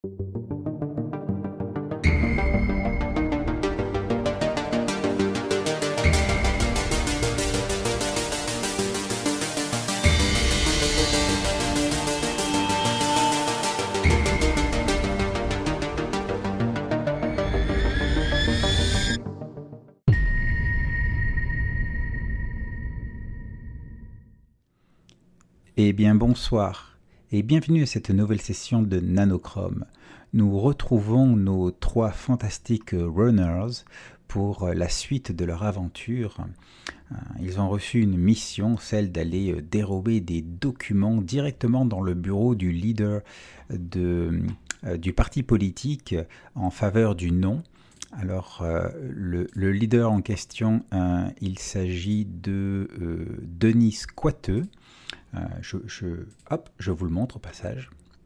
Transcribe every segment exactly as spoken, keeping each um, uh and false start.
Eh bien bonsoir et bienvenue à cette nouvelle session de Nanochrome. Nous retrouvons nos trois fantastiques runners pour la suite de leur aventure. Ils ont reçu une mission, celle d'aller dérober des documents directement dans le bureau du leader de, euh, du parti politique en faveur du non. Alors, euh, le, le leader en question, euh, il s'agit de euh, Denis Coiteux. Euh, je, je, hop, je vous le montre au passage.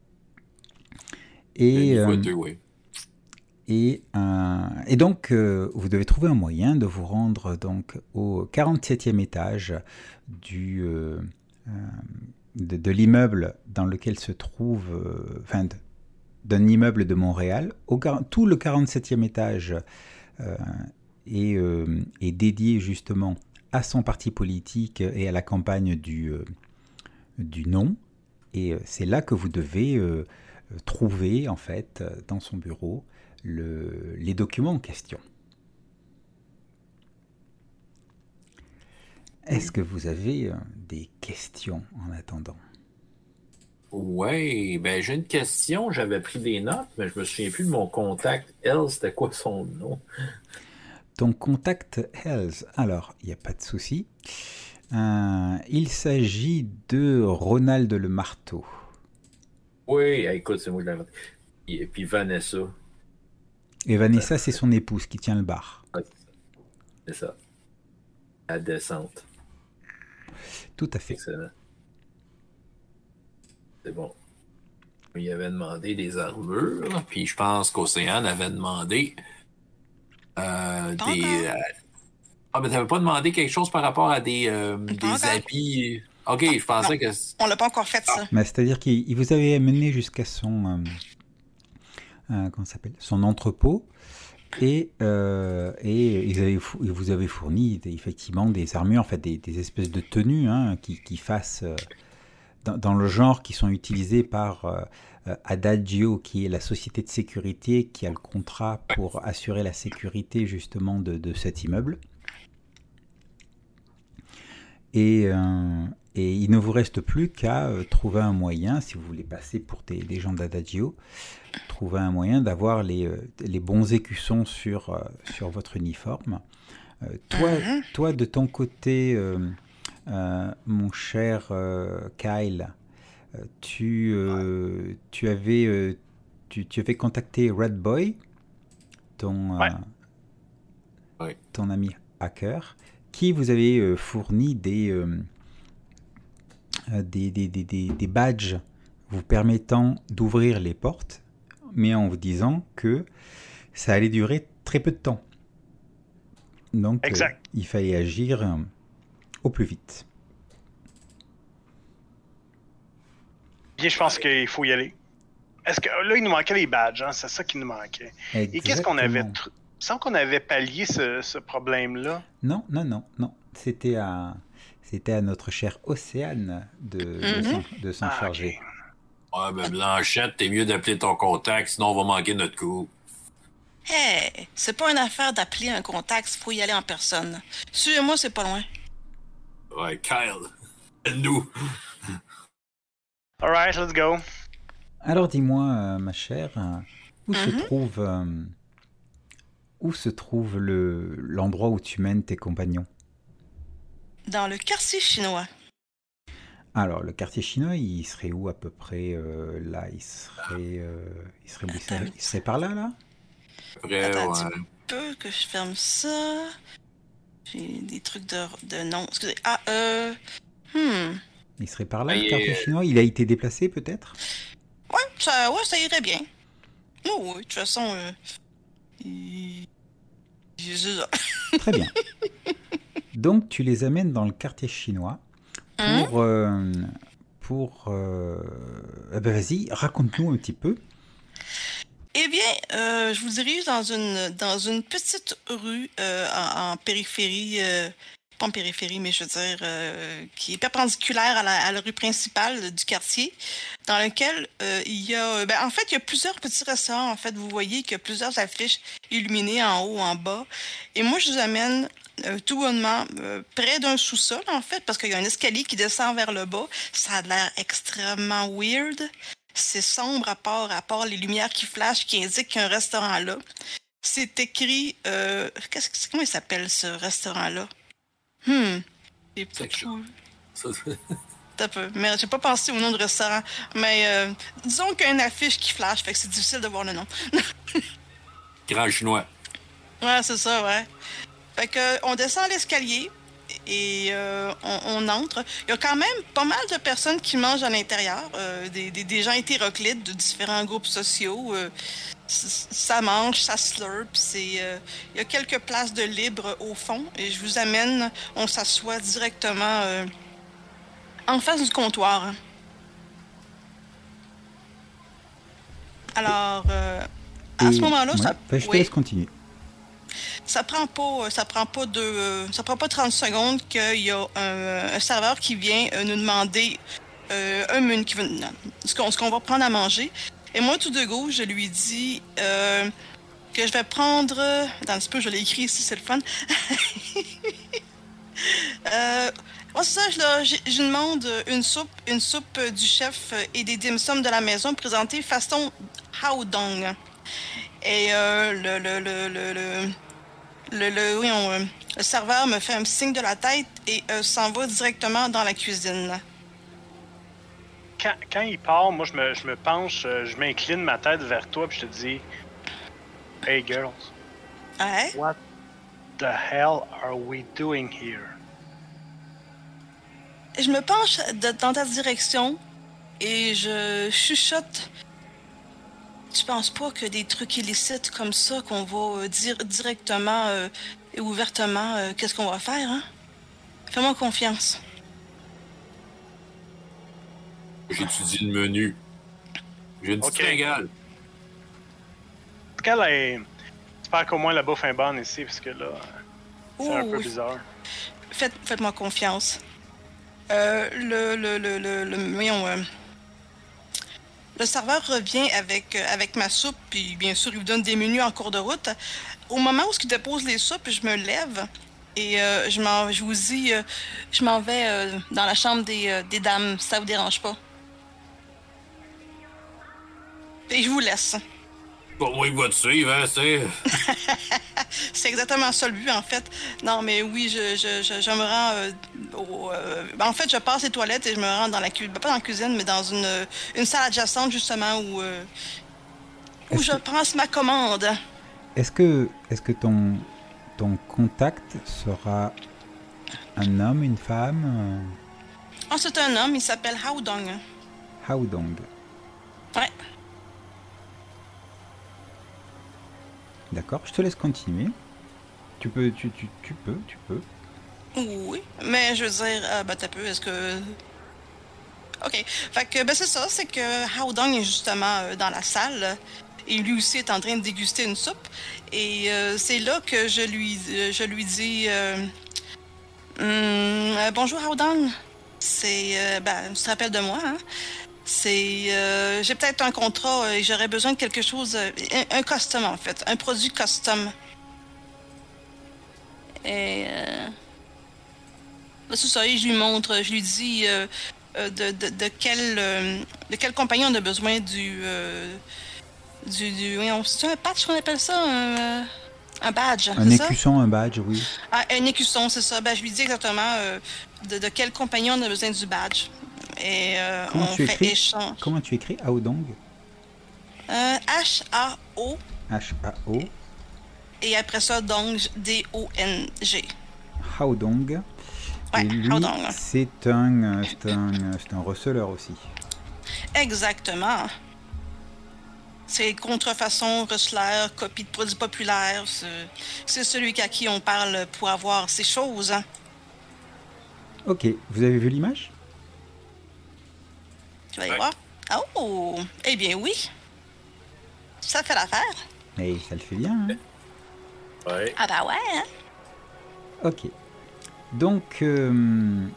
Et, euh, deux, oui. et, euh, et donc, euh, vous devez trouver un moyen de vous rendre donc, au quarante-septième étage du, euh, euh, de, de l'immeuble dans lequel se trouve, euh, enfin, d'un immeuble de Montréal. Au, tout le quarante-septième étage euh, est, euh, est dédié justement à son parti politique et à la campagne du... Euh, du non, et c'est là que vous devez euh, trouver en fait dans son bureau le, les documents en question. Est-ce que vous avez euh, des questions en attendant? Oui, ben j'ai une question, j'avais pris des notes, mais je me souviens plus de mon contact. Elle, c'était quoi son nom? Ton contact Hells, alors il n'y a pas de souci. Euh, il s'agit de Ronald le Marteau. Oui, écoute, c'est moi qui l'ai inventé. Et puis Vanessa. Et Vanessa, c'est son épouse qui tient le bar. Ouais, c'est ça. La descente. Tout à fait. Excellent. C'est bon. Il avait demandé des armures, puis je pense qu'Océane avait demandé euh, des... Euh, Ah, mais t'avais pas demandé quelque chose par rapport à des, euh, des habits... OK, non, je pensais non, que... On l'a pas encore fait, ça. Mais c'est-à-dire qu'il vous avait amené jusqu'à son... Euh, euh, comment ça s'appelle? Son entrepôt. Et, euh, et ils, avaient, ils vous avaient fourni des, effectivement des armures, en fait, des, des espèces de tenues hein, qui, qui fassent... Euh, dans, dans le genre qui sont utilisées par... Euh, Adagio, qui est la société de sécurité qui a le contrat pour assurer la sécurité justement de, de cet immeuble. Et, euh, et il ne vous reste plus qu'à euh, trouver un moyen, si vous voulez passer pour des, des gens d'Adagio, trouver un moyen d'avoir les, euh, les bons écussons sur, euh, sur votre uniforme. Euh, toi, mm-hmm. toi, de ton côté, euh, euh, mon cher euh, Kyle, euh, tu, euh, tu, avais, euh, tu, tu avais contacté Red Boy, ton, ouais. euh, ouais. ton ami hacker, qui vous avez euh, fourni des, euh, des, des, des, des, des badges vous permettant d'ouvrir les portes, mais en vous disant que ça allait durer très peu de temps. Donc, euh, il fallait agir euh, au plus vite. Bien, je pense qu'il faut y aller. Est-ce que là, il nous manquait les badges, hein? C'est ça qui nous manquait. Exactement. Et qu'est-ce qu'on avait... Tr- Il me semble qu'on avait pallié ce, ce problème-là. Non, non, non, non. C'était à, c'était à notre chère Océane de, mm-hmm. de, s'en, de s'en ah, charger. Okay. Ouais, ben Blanchette, t'es mieux d'appeler ton contact, sinon on va manquer notre coup. Hey, c'est pas une affaire d'appeler un contact, il faut y aller en personne. Suivez-moi, c'est pas loin. Ouais, Kyle, nous. All right, let's go. Alors dis-moi, euh, ma chère, euh, où mm-hmm. se trouve... Euh, Où se trouve le, l'endroit où tu mènes tes compagnons? Dans le quartier chinois. Alors, le quartier chinois, il serait où à peu près euh, là? Il serait, euh, il, serait, il, serait, il serait par là, là? Après, Attends ouais. un petit peu que je ferme ça. J'ai des trucs de, de nom. Excusez. Ah, euh... Hmm. Il serait par là, le quartier euh... chinois? Il a été déplacé, peut-être? Ouais, ça, ouais, ça irait bien. Oh, oui, de toute façon... Euh... Et... Très bien. Donc, tu les amènes dans le quartier chinois pour... Hein euh, pour euh... eh ben, vas-y, raconte-nous un petit peu. Eh bien, euh, je vous dirige dans une, dans une petite rue euh, en, en périphérie, euh, pas en périphérie, mais je veux dire, euh, qui est perpendiculaire à la, à la rue principale du quartier, dans lequel euh, il y a... Ben, en fait, il y a plusieurs petits restaurants. En fait, vous voyez qu'il y a plusieurs affiches illuminées en haut, en bas. Et moi, je vous amène euh, tout bonnement euh, près d'un sous-sol, en fait, parce qu'il y a un escalier qui descend vers le bas. Ça a l'air extrêmement weird. C'est sombre à part, à part les lumières qui flashent, qui indiquent qu'il y a un restaurant là. C'est écrit... Euh, qu'est-ce que, comment il s'appelle, ce restaurant-là? Hmm. J'ai pas T'as peu. Mais j'ai pas pensé au nom du restaurant. Mais euh, disons qu'il y a une affiche qui flash, fait que c'est difficile de voir le nom. Grand chinois. Ouais, c'est ça, ouais. Fait que on descend l'escalier et euh, on, on entre. Il y a quand même pas mal de personnes qui mangent à l'intérieur, euh, des, des, des gens hétéroclites de différents groupes sociaux. Euh, ça mange, ça slurp. C'est, euh, il y a quelques places de libre au fond et je vous amène, on s'assoit directement euh, en face du comptoir. Alors, euh, à et, ce moment-là, ouais, ça... Ben, je te oui. laisse continuer. Ça prend pas, ça prend pas de, ça prend pas trente secondes qu'il y a un, un serveur qui vient nous demander euh, un menu, qui veut, ce qu'on, ce qu'on va prendre à manger. Et moi, tout de go, je lui dis euh, que je vais prendre... Attends un petit peu, je l'ai écrit ici, c'est le fun. euh, moi, c'est ça, je, je, je demande une soupe, une soupe du chef et des dim sum de la maison présentée façon hao dong. Et euh, le, le, le, le, le, le, le, oui, on, euh, le serveur me fait un signe de la tête et euh, s'en va directement dans la cuisine. Quand, quand il part, moi, je me, je me penche, je m'incline ma tête vers toi, puis je te dis « Hey, girls. Ouais? What the hell are we doing here? » Je me penche de, dans ta direction et je chuchote. Tu penses pas que des trucs illicites comme ça, qu'on va euh, dire directement euh, et ouvertement euh, qu'est-ce qu'on va faire, hein? Fais-moi confiance. J'étudie le menu. J'ai une petite fringale. Qu'elle est... J'espère qu'au moins la bouffe est bonne ici, parce que là, c'est Ouh, un peu bizarre. Faites, faites-moi confiance. Euh, le, le, le, le, le, voyons, euh, le serveur revient avec, euh, avec ma soupe, puis bien sûr, il vous donne des menus en cours de route. Au moment où il dépose les soupes, je me lève et euh, je, m'en, je vous dis, euh, je m'en vais euh, dans la chambre des, euh, des dames, si ça vous dérange pas. Et je vous laisse. Bon, moi, il va te suivre, hein, c'est... C'est exactement ça le but, en fait. Non, mais oui, je, je, je, je me rends euh, au... Euh, en fait, je passe les toilettes et je me rends dans la cuisine. Pas dans la cuisine, mais dans une, une salle adjacente, justement, où, euh, où je que... prends ma commande. Est-ce que, est-ce que ton, ton contact sera un homme, une femme? Oh, c'est un homme, il s'appelle Hao Dong. Hao Dong. Ouais. D'accord, je te laisse continuer. Tu peux, tu, tu, tu peux, tu peux. Oui, mais je veux dire, euh, ben t'as peu, est-ce que... Ok, fait que, ben c'est ça, c'est que Hao Dong est justement euh, dans la salle, et lui aussi est en train de déguster une soupe, et euh, c'est là que je lui, euh, je lui dis, euh, hum, euh, bonjour Hao Dong, c'est, euh, ben, tu te rappelles de moi, hein? C'est, euh, j'ai peut-être un contrat et j'aurais besoin de quelque chose, un, un custom en fait, un produit custom. Et euh, c'est ça, et je lui montre, je lui dis euh, de, de, de quelle euh, de quelle compagnie on a besoin du euh, du, du oui, on, c'est un patch qu'on appelle ça, un, un badge. Un écusson, un badge, oui. Ah, un écusson, c'est ça. Ben je lui dis exactement euh, de, de quelle compagnie on a besoin du badge. Et euh, Comment on tu fait écris échange. Comment tu écris Hao Dong? euh, H A O H A O Et après ça, Dong, D O N G. Hao Dong. Ouais, et lui, Hao Dong. C'est un, c'est un, c'est un receleur aussi. Exactement. C'est contrefaçon, receleur, copie de produits populaires. C'est, c'est celui à qui on parle pour avoir ces choses. Ok, vous avez vu l'image? Tu vas y ouais. voir? Oh! Eh bien oui! ça fait l'affaire. Et ça le fait bien. Hein? Ouais. Ah bah ouais, hein? Ok. Donc, euh,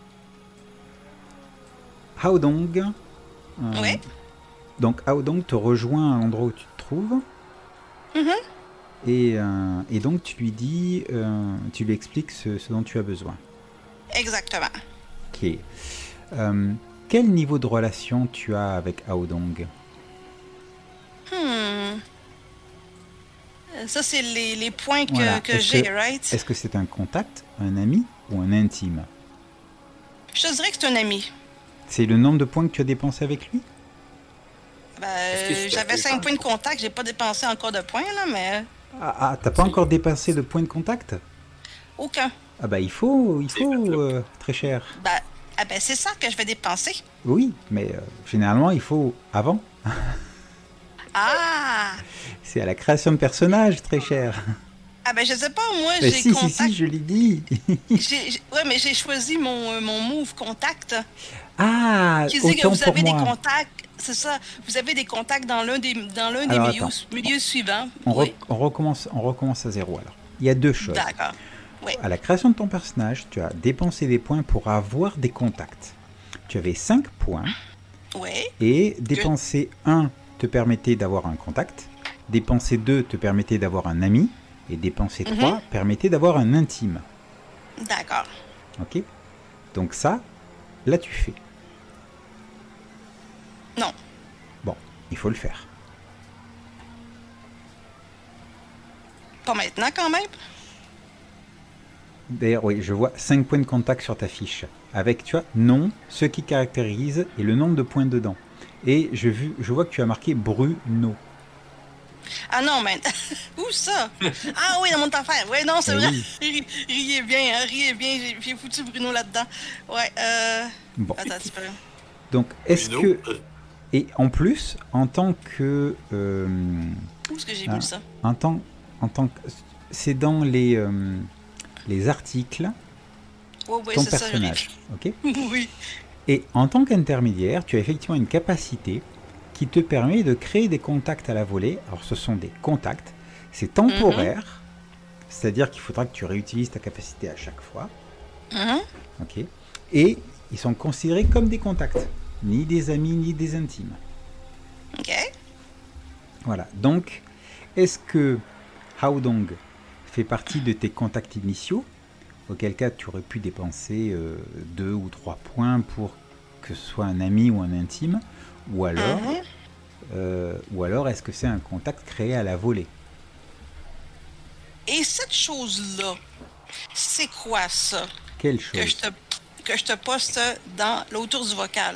Haodong. Euh, Oui. Donc, Haodong te rejoint à l'endroit où tu te trouves. Mm-hmm. Et, euh, et donc, tu lui dis, euh, tu lui expliques ce, ce dont tu as besoin. Exactement. Ok. Euh, quel niveau de relation tu as avec Haodong? Hmm. Ça, c'est les, les points que, Voilà. que Est-ce j'ai, que- right? Est-ce que c'est un contact, un ami ou un intime? Je te dirais que c'est un ami. C'est le nombre de points que tu as dépensé avec lui? Ben, Est-ce que c'est j'avais un cinq peu points de contact, j'ai pas dépensé encore de points, là, mais Ah, ah t'as pas C'est- encore dépensé de points de contact? aucun. Ah bah il faut, il C'est faut, fait, là. euh, très cher. Ben, ah ben, c'est ça que je vais dépenser. Oui, mais euh, généralement il faut avant. Ah! C'est à la création de personnages, très cher. Ah ben, je sais pas, moi, Mais j'ai si, si, contact... si, je l'ai dit. j'ai- j'ai- Ouais, mais j'ai choisi mon, euh, mon move contact. Ah, Qui dit que autant vous pour avez des moi. contacts, c'est ça, vous avez des contacts dans l'un des, dans l'un des Alors, milieux, attends. milieux suivants. On, Oui, re- on recommence, on recommence à zéro alors. Il y a deux choses. d'accord. Oui, À la création de ton personnage, tu as dépensé des points pour avoir des contacts. Tu avais cinq points oui, et dépenser un te permettait d'avoir un contact, dépenser deux te permettait d'avoir un ami et dépenser Mhm. trois permettait d'avoir un intime. d'accord. Ok? Donc ça, là tu fais. Non, Bon, il faut le faire. pas maintenant quand même. D'ailleurs, oui, je vois cinq points de contact sur ta fiche. Avec, tu vois, nom, ce qui caractérise et le nombre de points dedans. Et je, vu, je vois que tu as marqué Bruno. Ah non, mais où ça? Ah oui, dans mon affaire. Oui, non, c'est Eh vrai. oui. Ri- Riez bien, hein, riez bien, j'ai- j'ai foutu Bruno là-dedans. Ouais, euh... Bon. Attends un petit peu. Donc, est-ce Bruno, que... euh, Et en plus, en tant que... euh, Où est-ce que j'ai Ah. mis ça? en tant, en tant que... C'est dans les, euh, les articles, Oui, oui, ton c'est ça, je l'ai personnage. Ok? vu. Oui. Et en tant qu'intermédiaire, tu as effectivement une capacité qui te permet de créer des contacts à la volée. Alors ce sont des contacts, c'est temporaire, c'est-à-dire qu'il faudra que tu réutilises ta capacité à chaque fois. Mhm. Ok. Et ils sont considérés comme des contacts, ni des amis, ni des intimes. OK. Voilà. Donc, est-ce que Haodong fait partie de tes contacts initiaux, auquel cas tu aurais pu dépenser euh, deux ou trois points pour que ce soit un ami ou un intime, ou alors, Mhm. euh, ou alors est-ce que c'est un contact créé à la volée? Et cette chose-là, c'est quoi ça? Quelle Que chose? je te, que je te poste dans l'autour du vocal.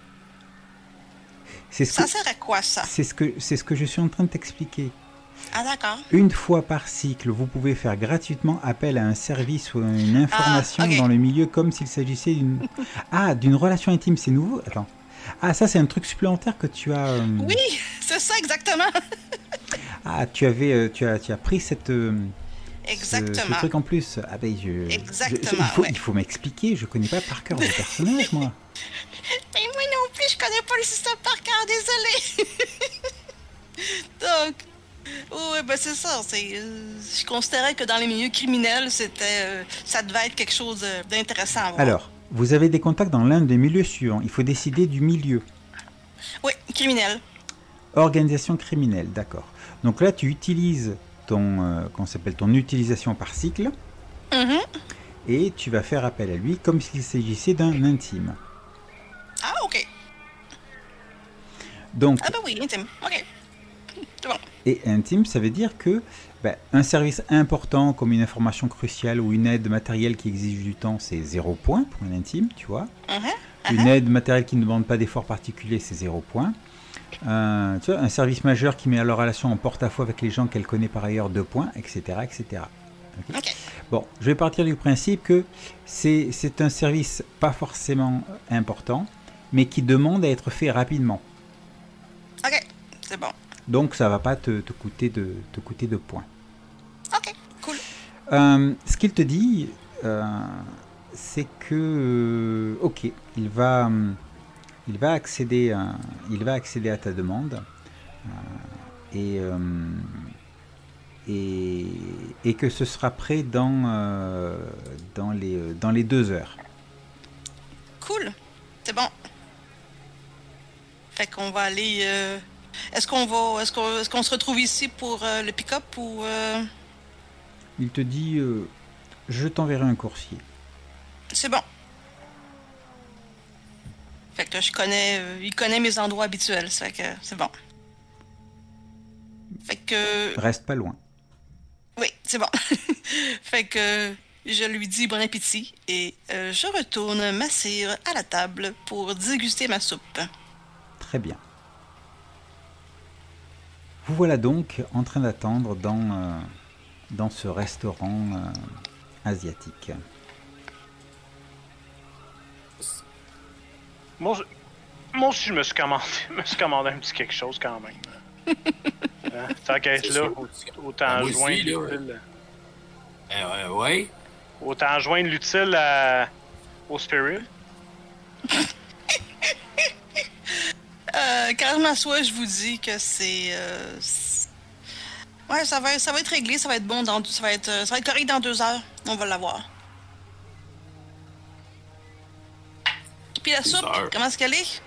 C'est ce Ça que, sert à quoi ça? c'est ce que, c'est ce que je suis en train de t'expliquer. Ah d'accord. Une fois par cycle, vous pouvez faire gratuitement appel à un service ou à une information Ah, ok. dans le milieu comme s'il s'agissait d'une... Ah, d'une relation intime, c'est nouveau? Attends. Ah, ça c'est un truc supplémentaire que tu as... euh, Oui, c'est ça exactement. Ah, tu avais, euh, tu as, tu as pris cette... euh, ce- Exactement. Ce, truc en plus. Ah ben, je, je- Exactement, il faut, ouais. il faut m'expliquer, je connais pas par cœur le personnage, moi. Mais moi non plus, je connais pas le système par cœur, désolé. Donc, oui, ben c'est ça. C'est, euh, je considérais que dans les milieux criminels, c'était, euh, ça devait être quelque chose euh, d'intéressant à voir. Alors, vous avez des contacts dans l'un des milieux suivants. Il faut décider du milieu. Oui, criminel. Organisation criminelle, d'accord. Donc là, tu utilises ton, euh, qu'on s'appelle ton utilisation par cycle, Mhm. et tu vas faire appel à lui comme s'il s'agissait d'un intime. Ah, ok. Donc, Ah, ben oui, intime. Ok. C'est bon. et intime, ça veut dire que ben, un service important comme une information cruciale ou une aide matérielle qui exige du temps, c'est zéro point pour un intime, tu vois. Mhm. Une aide matérielle qui ne demande pas d'effort particulier, c'est zéro point. Euh, tu vois, un service majeur qui met la relation en porte-à-faux avec les gens qu'elle connaît par ailleurs, deux points, et cetera et cetera. Ok. Ok. Bon, je vais partir du principe que c'est, c'est un service pas forcément important, mais qui demande à être fait rapidement. Ok. C'est bon. Donc ça va pas te, te, coûter, de, te coûter de points. Ok. Cool. Euh, ce qu'il te dit, euh, c'est que, euh, ok, il va, hum, il va accéder, à, il va accéder à ta demande. Euh, et, euh, et, et que ce sera prêt dans, euh, dans, les, dans les deux heures. Cool, c'est bon. Fait qu'on va aller... Euh... Est-ce qu'on va, est-ce qu'on, est-ce qu'on se retrouve ici pour euh, le pick-up ou... Euh... Il te dit, euh, je t'enverrai un coursier. C'est bon. Fait que là, je connais, euh, il connaît mes endroits habituels, ça fait que c'est bon. Fait que... Reste pas loin. Oui, c'est bon. Fait que je lui dis bon appétit et euh, je retourne m'asseoir à la table pour déguster ma soupe. Très bien. Vous voilà donc en train d'attendre dans, euh, dans ce restaurant euh, asiatique. Moi, je... Moi aussi, je me suis commandé, me suis commandé un petit quelque chose quand même. Hein? Tant qu'à être là, autant Ah, joindre aussi, là, l'utile. Euh, ouais. Autant joindre l'utile à... au Spirit. Euh, quand je m'assois, je vous dis que c'est... Euh, c'est... Ouais, ça va, ça va être réglé, ça va être bon, dans, ça, va être, ça va être correct dans deux heures. On va l'avoir. Puis la soupe, heures. comment est-ce qu'elle est?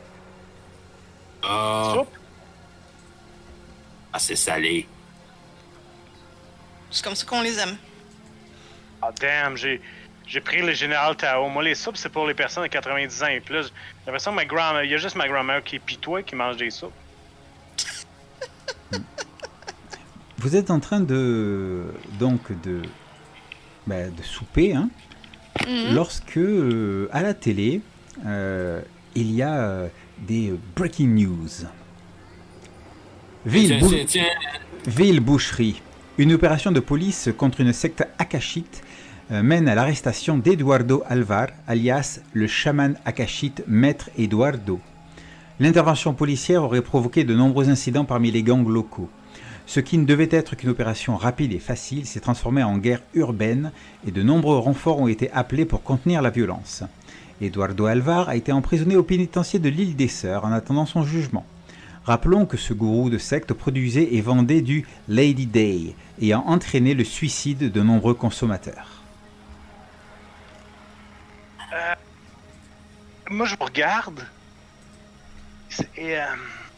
Euh, Soupe? ah, c'est salé. C'est comme ça qu'on les aime. Ah, damn, j'ai... J'ai pris le Général Tao. Moi, les soupes, c'est pour les personnes de quatre-vingt-dix ans et plus. J'ai l'impression que ma grand-mère... Il y a juste ma grand-mère qui est pitois qui mange des soupes. Vous êtes en train de... donc de... Ben, de souper, hein, Mm-hmm. lorsque, euh, à la télé, euh, il y a euh, des breaking news. Ville, Tiens, bou- tiens, tiens. Ville boucherie. Une opération de police contre une secte akashite euh, mène à l'arrestation d'Eduardo Alvar, alias le chaman akashite Maître Eduardo. L'intervention policière aurait provoqué de nombreux incidents parmi les gangs locaux. Ce qui ne devait être qu'une opération rapide et facile s'est transformé en guerre urbaine et de nombreux renforts ont été appelés pour contenir la violence. Eduardo Alvar a été emprisonné au pénitencier de l'île des Sœurs en attendant son jugement. Rappelons que ce gourou de secte produisait et vendait du Lady Day, ayant entraîné le suicide de nombreux consommateurs. Euh, moi, je vous regarde. Et... Euh,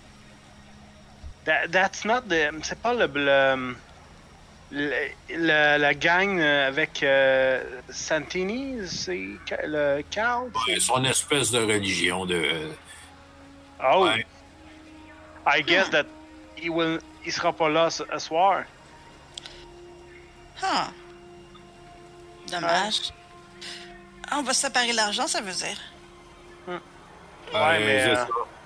that, that's not the... C'est pas le... le, le, le la gang avec euh, Santini, c'est le Carl? Ouais, son espèce de religion de... Oh! Ouais. I guess that he will... Il sera pas là ce, ce soir. Ah. Dommage. Ah, on va séparer l'argent, ça veut dire. Ouais, Ouais, mais... c'est euh, ça.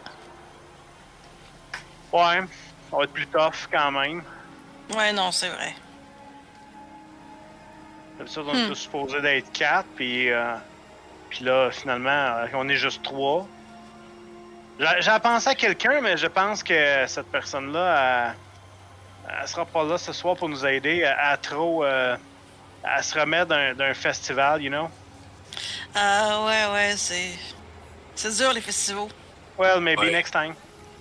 Ouais, ça va être plus tough quand même. Ouais, non, c'est vrai. D'habitude, on est Hmm. tous supposés d'être quatre, puis... Euh, puis là, finalement, euh, on est juste trois. J'ai j'ai pensé à quelqu'un, mais je pense que cette personne-là, elle, elle sera pas là ce soir pour nous aider à, à trop... Euh, à se remettre d'un d'un festival, you know? Ah, ouais, ouais, c'est... C'est dur, les festivals. Well, maybe Ouais. next time.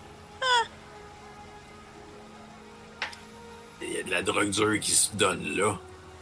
Il y a de la drogue dure qui se donne là.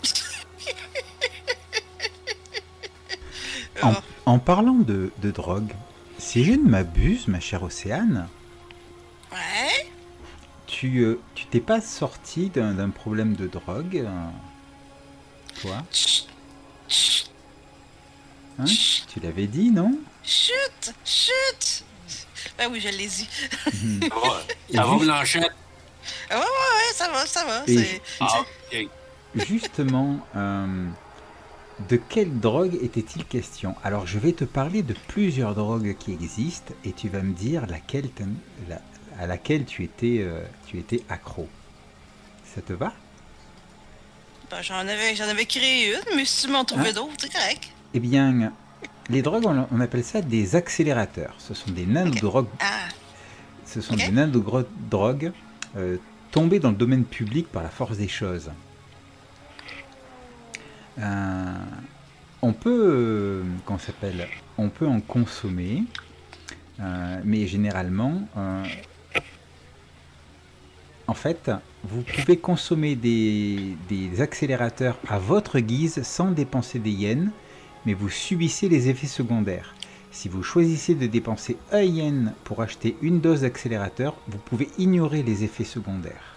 En, Oh. en parlant de, de drogue, si je ne m'abuse, ma chère Océane, Ouais? tu euh, tu t'es pas sorti d'un d'un problème de drogue, euh, toi, Chut! Chut! hein? Tu l'avais dit, non? Chut! Chut! Ben oui, je l'ai dit. Ça va, ça va juste- Blanchette? Ah, ouais, ouais, ouais, ça va, ça va. Et- C'est... Ah, ok. Justement, euh, de quelle drogue était-il question? Alors, je vais te parler de plusieurs drogues qui existent et tu vas me dire laquelle t'aimes- la- à laquelle tu étais, euh, tu étais accro. Ça te va? Ben, j'en avais, j'en avais créé une, mais si tu m'en trouvais Hein? d'autres, c'est correct. Eh bien, les drogues, on, on appelle ça des accélérateurs. Ce sont des nanodrogues, Ah, ce sont Ok. des nanodrogues euh, tombées dans le domaine public par la force des choses. Euh, on peut, euh, comment ça s'appelle? On peut en consommer, euh, mais généralement, euh, en fait, vous pouvez consommer des, des accélérateurs à votre guise sans dépenser des yens, mais vous subissez les effets secondaires. Si vous choisissez de dépenser un yen pour acheter une dose d'accélérateur, vous pouvez ignorer les effets secondaires.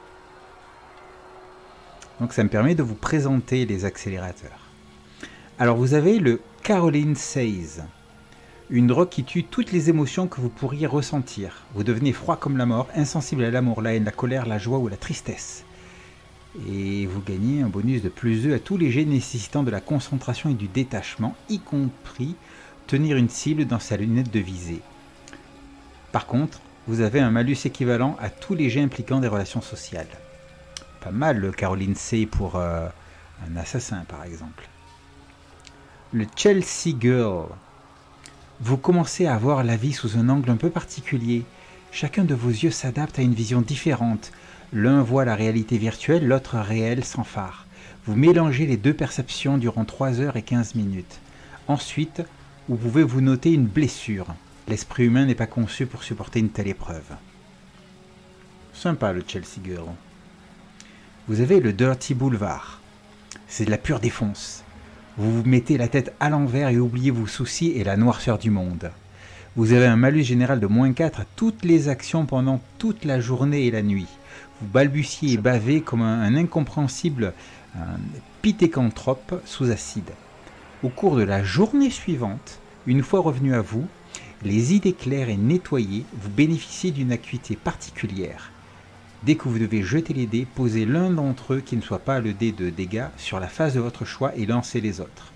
Donc ça me permet de vous présenter les accélérateurs. Alors vous avez le Caroline Says, une drogue qui tue toutes les émotions que vous pourriez ressentir. Vous devenez froid comme la mort, insensible à l'amour, la haine, la colère, la joie ou la tristesse. Et vous gagnez un bonus de plus deux à tous les jets nécessitant de la concentration et du détachement, y compris tenir une cible dans sa lunette de visée. Par contre, vous avez un malus équivalent à tous les jets impliquant des relations sociales. Pas mal le Caroline C pour euh, un assassin par exemple. Le Chelsea Girl. Vous commencez à voir la vie sous un angle un peu particulier. Chacun de vos yeux s'adapte à une vision différente. L'un voit la réalité virtuelle, l'autre réelle sans phare. Vous mélangez les deux perceptions durant trois heures et quinze minutes. Ensuite, vous pouvez vous noter une blessure. L'esprit humain n'est pas conçu pour supporter une telle épreuve. Sympa le Chelsea Girl. Vous avez le Dirty Boulevard. C'est de la pure défonce. Vous vous mettez la tête à l'envers et oubliez vos soucis et la noirceur du monde. Vous avez un malus général de moins quatre à toutes les actions pendant toute la journée et la nuit. Vous balbutiez et bavez comme un, un incompréhensible un pithécanthrope sous acide. Au cours de la journée suivante, une fois revenu à vous, les idées claires et nettoyées, vous bénéficiez d'une acuité particulière. Dès que vous devez jeter les dés, posez l'un d'entre eux qui ne soit pas le dé de dégâts sur la face de votre choix et lancez les autres.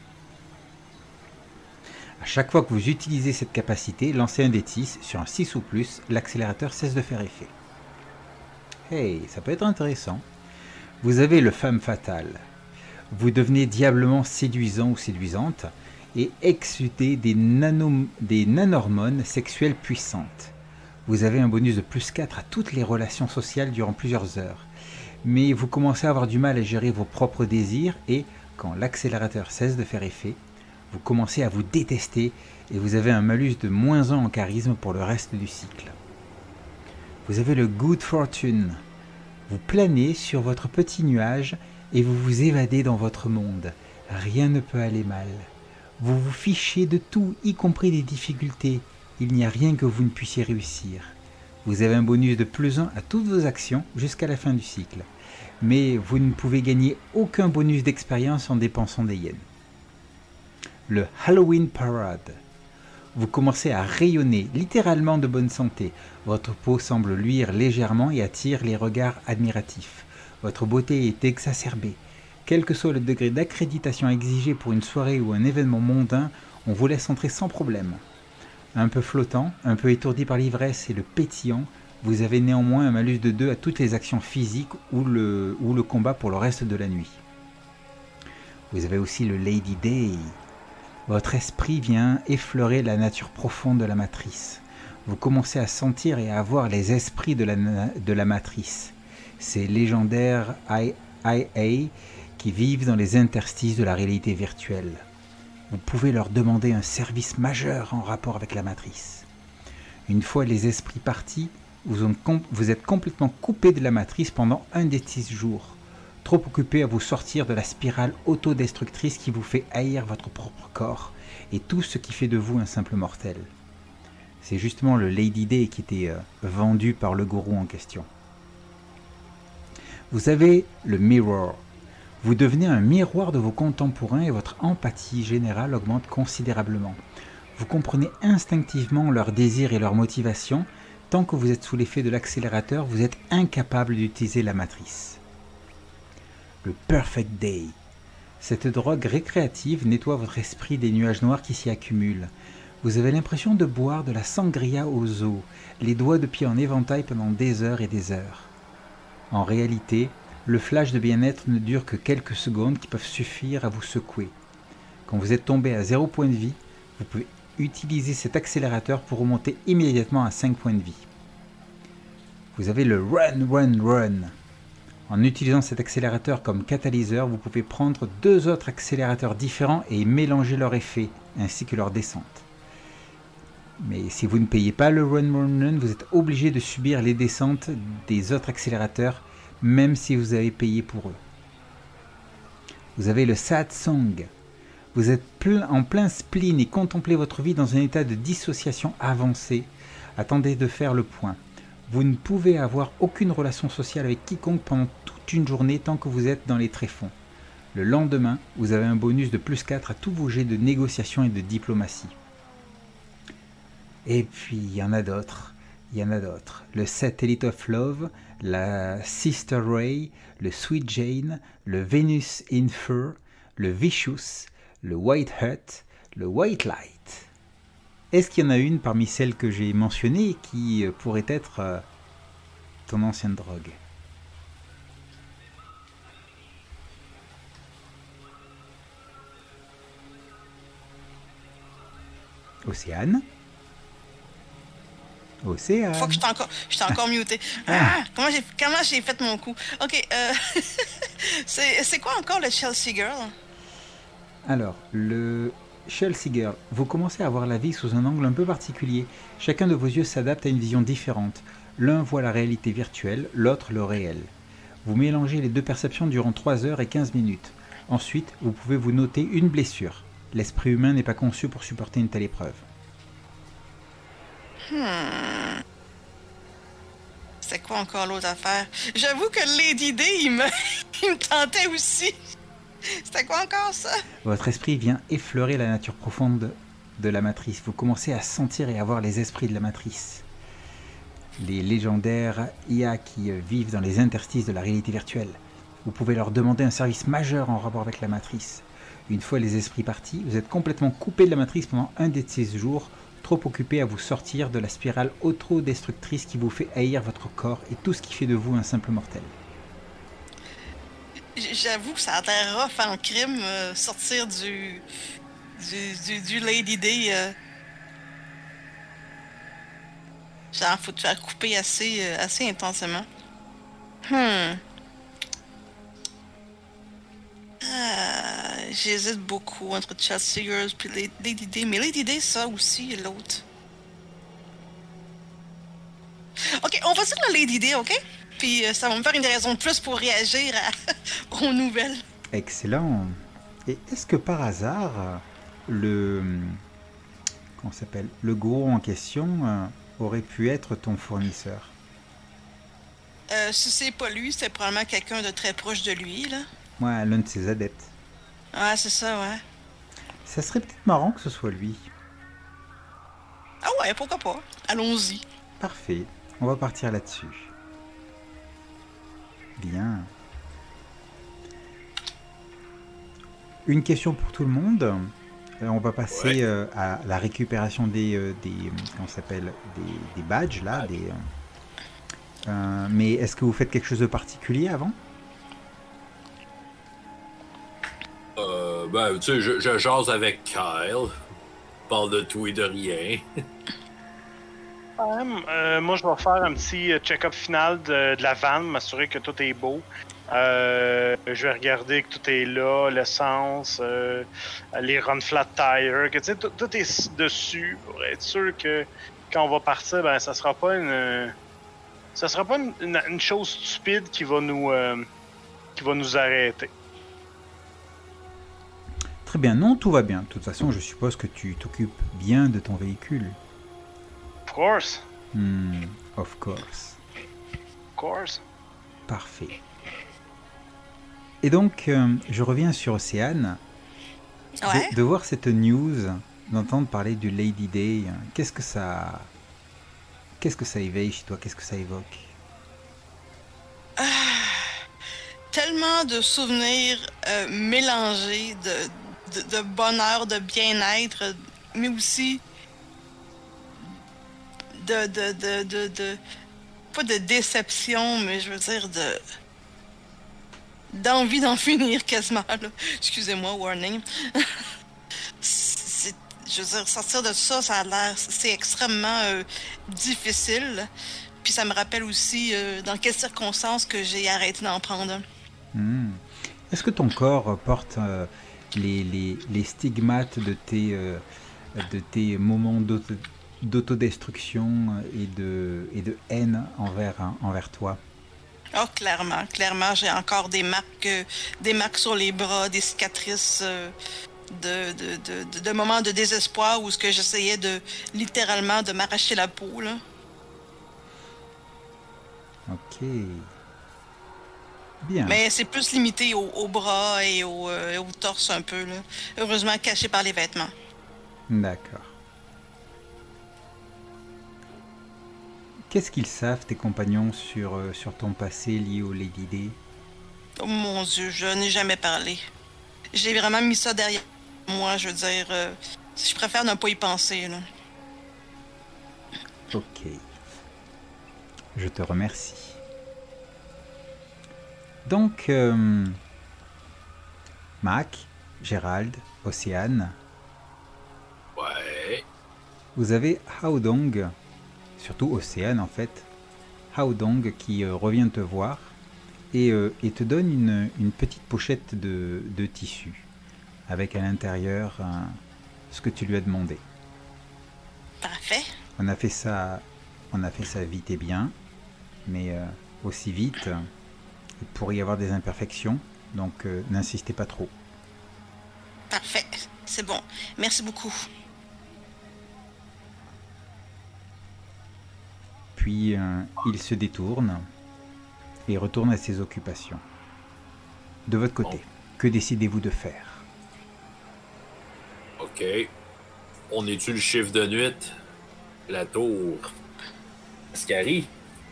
À chaque fois que vous utilisez cette capacité, lancez un dé six sur un six ou plus, l'accélérateur cesse de faire effet. Hey, ça peut être intéressant. Vous avez le femme fatale. Vous devenez diablement séduisant ou séduisante et exudez des, nano, des nanormones sexuelles puissantes. Vous avez un bonus de plus quatre à toutes les relations sociales durant plusieurs heures. Mais vous commencez à avoir du mal à gérer vos propres désirs et, quand l'accélérateur cesse de faire effet, vous commencez à vous détester et vous avez un malus de moins un en charisme pour le reste du cycle. Vous avez le Good Fortune. Vous planez sur votre petit nuage et vous vous évadez dans votre monde. Rien ne peut aller mal. Vous vous fichez de tout, y compris des difficultés. Il n'y a rien que vous ne puissiez réussir. Vous avez un bonus de plus un à toutes vos actions jusqu'à la fin du cycle. Mais vous ne pouvez gagner aucun bonus d'expérience en dépensant des yens. Le Halloween Parade. Vous commencez à rayonner, littéralement de bonne santé. Votre peau semble luire légèrement et attire les regards admiratifs. Votre beauté est exacerbée. Quel que soit le degré d'accréditation exigé pour une soirée ou un événement mondain, on vous laisse entrer sans problème. Un peu flottant, un peu étourdi par l'ivresse et le pétillant, vous avez néanmoins un malus de deux à toutes les actions physiques ou le, ou le combat pour le reste de la nuit. Vous avez aussi le Lady Day. Votre esprit vient effleurer la nature profonde de la matrice. Vous commencez à sentir et à voir les esprits de la, de la matrice. Ces légendaires I A qui vivent dans les interstices de la réalité virtuelle. Vous pouvez leur demander un service majeur en rapport avec la matrice. Une fois les esprits partis, vous êtes complètement coupé de la matrice pendant un des six jours, trop occupé à vous sortir de la spirale autodestructrice qui vous fait haïr votre propre corps et tout ce qui fait de vous un simple mortel. C'est justement le Lady Day qui était euh, vendu par le gourou en question. Vous avez le Mirror. Vous devenez un miroir de vos contemporains et votre empathie générale augmente considérablement. Vous comprenez instinctivement leurs désirs et leurs motivations. Tant que vous êtes sous l'effet de l'accélérateur, vous êtes incapable d'utiliser la matrice. Le Perfect Day. Cette drogue récréative nettoie votre esprit des nuages noirs qui s'y accumulent. Vous avez l'impression de boire de la sangria aux eaux, les doigts de pied en éventail pendant des heures et des heures. En réalité, le flash de bien-être ne dure que quelques secondes qui peuvent suffire à vous secouer. Quand vous êtes tombé à zéro point de vie, vous pouvez utiliser cet accélérateur pour remonter immédiatement à cinq points de vie. Vous avez le Run, Run, Run. En utilisant cet accélérateur comme catalyseur, vous pouvez prendre deux autres accélérateurs différents et mélanger leur effet, ainsi que leur descente. Mais si vous ne payez pas le Run Run Run, vous êtes obligé de subir les descentes des autres accélérateurs, même si vous avez payé pour eux. Vous avez le Sad Song. Vous êtes plein, en plein spleen et contemplez votre vie dans un état de dissociation avancée. Attendez de faire le point. Vous ne pouvez avoir aucune relation sociale avec quiconque pendant toute une journée tant que vous êtes dans les tréfonds. Le lendemain, vous avez un bonus de plus quatre à tous vos jets de négociation et de diplomatie. Et puis, il y en a d'autres. Il y en a d'autres. Le Satellite of Love, la Sister Ray, le Sweet Jane, le Venus in Fur, le Vicious, le White Hut, le White Light. Est-ce qu'il y en a une parmi celles que j'ai mentionnées qui pourrait être euh, ton ancienne drogue? Océane? Océane? Faut que je t'ai encore, je t'ai encore muté. Ah, comment j'ai, comment j'ai fait mon coup? Ok, euh, c'est, c'est quoi encore le Chelsea Girl? Alors, le Chelsea Girl, vous commencez à voir la vie sous un angle un peu particulier. Chacun de vos yeux s'adapte à une vision différente. L'un voit la réalité virtuelle, l'autre le réel. Vous mélangez les deux perceptions durant trois heures et quinze minutes. Ensuite, vous pouvez vous noter une blessure. L'esprit humain n'est pas conçu pour supporter une telle épreuve. Hmm. C'est quoi encore l'autre affaire? J'avoue que Lady D, il me, il me tentait aussi. C'était quoi encore ça? Votre esprit vient effleurer la nature profonde de la matrice. Vous commencez à sentir et à voir les esprits de la matrice. Les légendaires I A qui vivent dans les interstices de la réalité virtuelle. Vous pouvez leur demander un service majeur en rapport avec la matrice. Une fois les esprits partis, vous êtes complètement coupé de la matrice pendant un de ces jours, trop occupé à vous sortir de la spirale autodestructrice qui vous fait haïr votre corps et tout ce qui fait de vous un simple mortel. J'avoue que ça a l'air rough en crime, euh, sortir du, du, du, du Lady D. Euh. Genre, faut te faire couper assez, euh, assez intensément. Hmm. Euh, j'hésite beaucoup entre Chelsea Girls et Lady D, mais Lady D, ça aussi, et l'autre. Ok, on va dire la Lady D, ok? Puis euh, ça va me faire une raison de plus pour réagir à... aux nouvelles. Excellent. Et est-ce que par hasard, le... comment ça s'appelle? Le gros en question euh, aurait pu être ton fournisseur? Euh, si c'est pas lui, c'est probablement quelqu'un de très proche de lui, là. Ouais, l'un de ses adeptes. Ouais, c'est ça, ouais. Ça serait peut-être marrant que ce soit lui. Ah ouais, pourquoi pas. Allons-y. Parfait. On va partir là-dessus. Bien. Une question pour tout le monde. Euh, on va passer ouais. euh, à la récupération des, euh, des comment ça s'appelle, des, des badges là. Ah. Des, euh, euh, mais est-ce que vous faites quelque chose de particulier avant? Euh, ben, tu sais, je, je jase avec Kyle. Parle de tout et de rien. Um, euh, moi, je vais faire un petit check-up final de, de la vanne, m'assurer que tout est beau. Euh, je vais regarder que tout est là, l'essence, euh, les run flat tire, que tu sais, tout, tout est dessus pour être sûr que quand on va partir, ben, ça sera pas une, ça sera pas une, une, une chose stupide qui va nous, euh, qui va nous arrêter. Très bien, non, tout va bien. De toute façon, je suppose que tu t'occupes bien de ton véhicule. Of course. Hmm, of course. Of course. Parfait. Et donc, euh, je reviens sur Océane. Ouais. De, de voir cette news, d'entendre parler du Lady Day, qu'est-ce que ça... Qu'est-ce que ça éveille chez toi? Qu'est-ce que ça évoque? Ah, tellement de souvenirs euh, mélangés de... De, de bonheur, de bien-être, mais aussi de, de, de, de, de, pas de déception, mais je veux dire de d'envie d'en finir quasiment, là. Excusez-moi, warning. C'est, je veux dire, sortir de ça, ça a l'air, c'est extrêmement euh, difficile. Puis ça me rappelle aussi euh, dans quelles circonstances que j'ai arrêté d'en prendre. Mmh. Est-ce que ton corps porte euh, Les, les, les stigmates de tes, euh, de tes moments d'autodestruction et de, et de haine envers, hein, envers toi. Oh, clairement, clairement, j'ai encore des marques, euh, des marques sur les bras, des cicatrices euh, de, de, de, de, de moments de désespoir où ce que j'essayais de littéralement de m'arracher la peau, là. Ok. Bien. Mais c'est plus limité au, au bras et au, euh, au torse un peu, là. Heureusement caché par les vêtements. D'accord. Qu'est-ce qu'ils savent, tes compagnons, sur, euh, sur ton passé lié au Lady Day? Oh mon Dieu, je n'ai jamais parlé. J'ai vraiment mis ça derrière moi, je veux dire. Euh, je préfère ne pas y penser, là. Ok. Je te remercie. Donc, euh, Mac, Gérald, Océane, Ouais. vous avez Haodong, surtout Océane en fait, Haodong qui euh, revient te voir et, euh, et te donne une, une petite pochette de, de tissu avec à l'intérieur euh, ce que tu lui as demandé. Parfait. On a fait ça, on a fait ça vite et bien, mais euh, aussi vite, euh, il pourrait y avoir des imperfections, donc euh, n'insistez pas trop. Parfait. C'est bon. Merci beaucoup. Puis euh, il se détourne et retourne à ses occupations. De votre côté, que décidez-vous de faire? OK. On est-tu le chiffre de nuit? La tour. Ascari?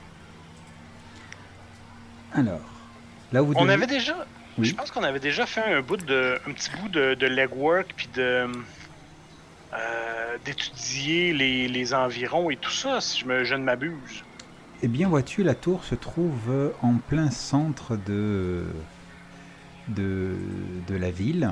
Alors, là où vous On devez- avait déjà. Oui. Je pense qu'on avait déjà fait un bout de. un petit bout de, de legwork puis de. euh, d'étudier les, les environs et tout ça, si je, me, je ne m'abuse. Eh bien, vois-tu, la tour se trouve en plein centre de, de, de la ville.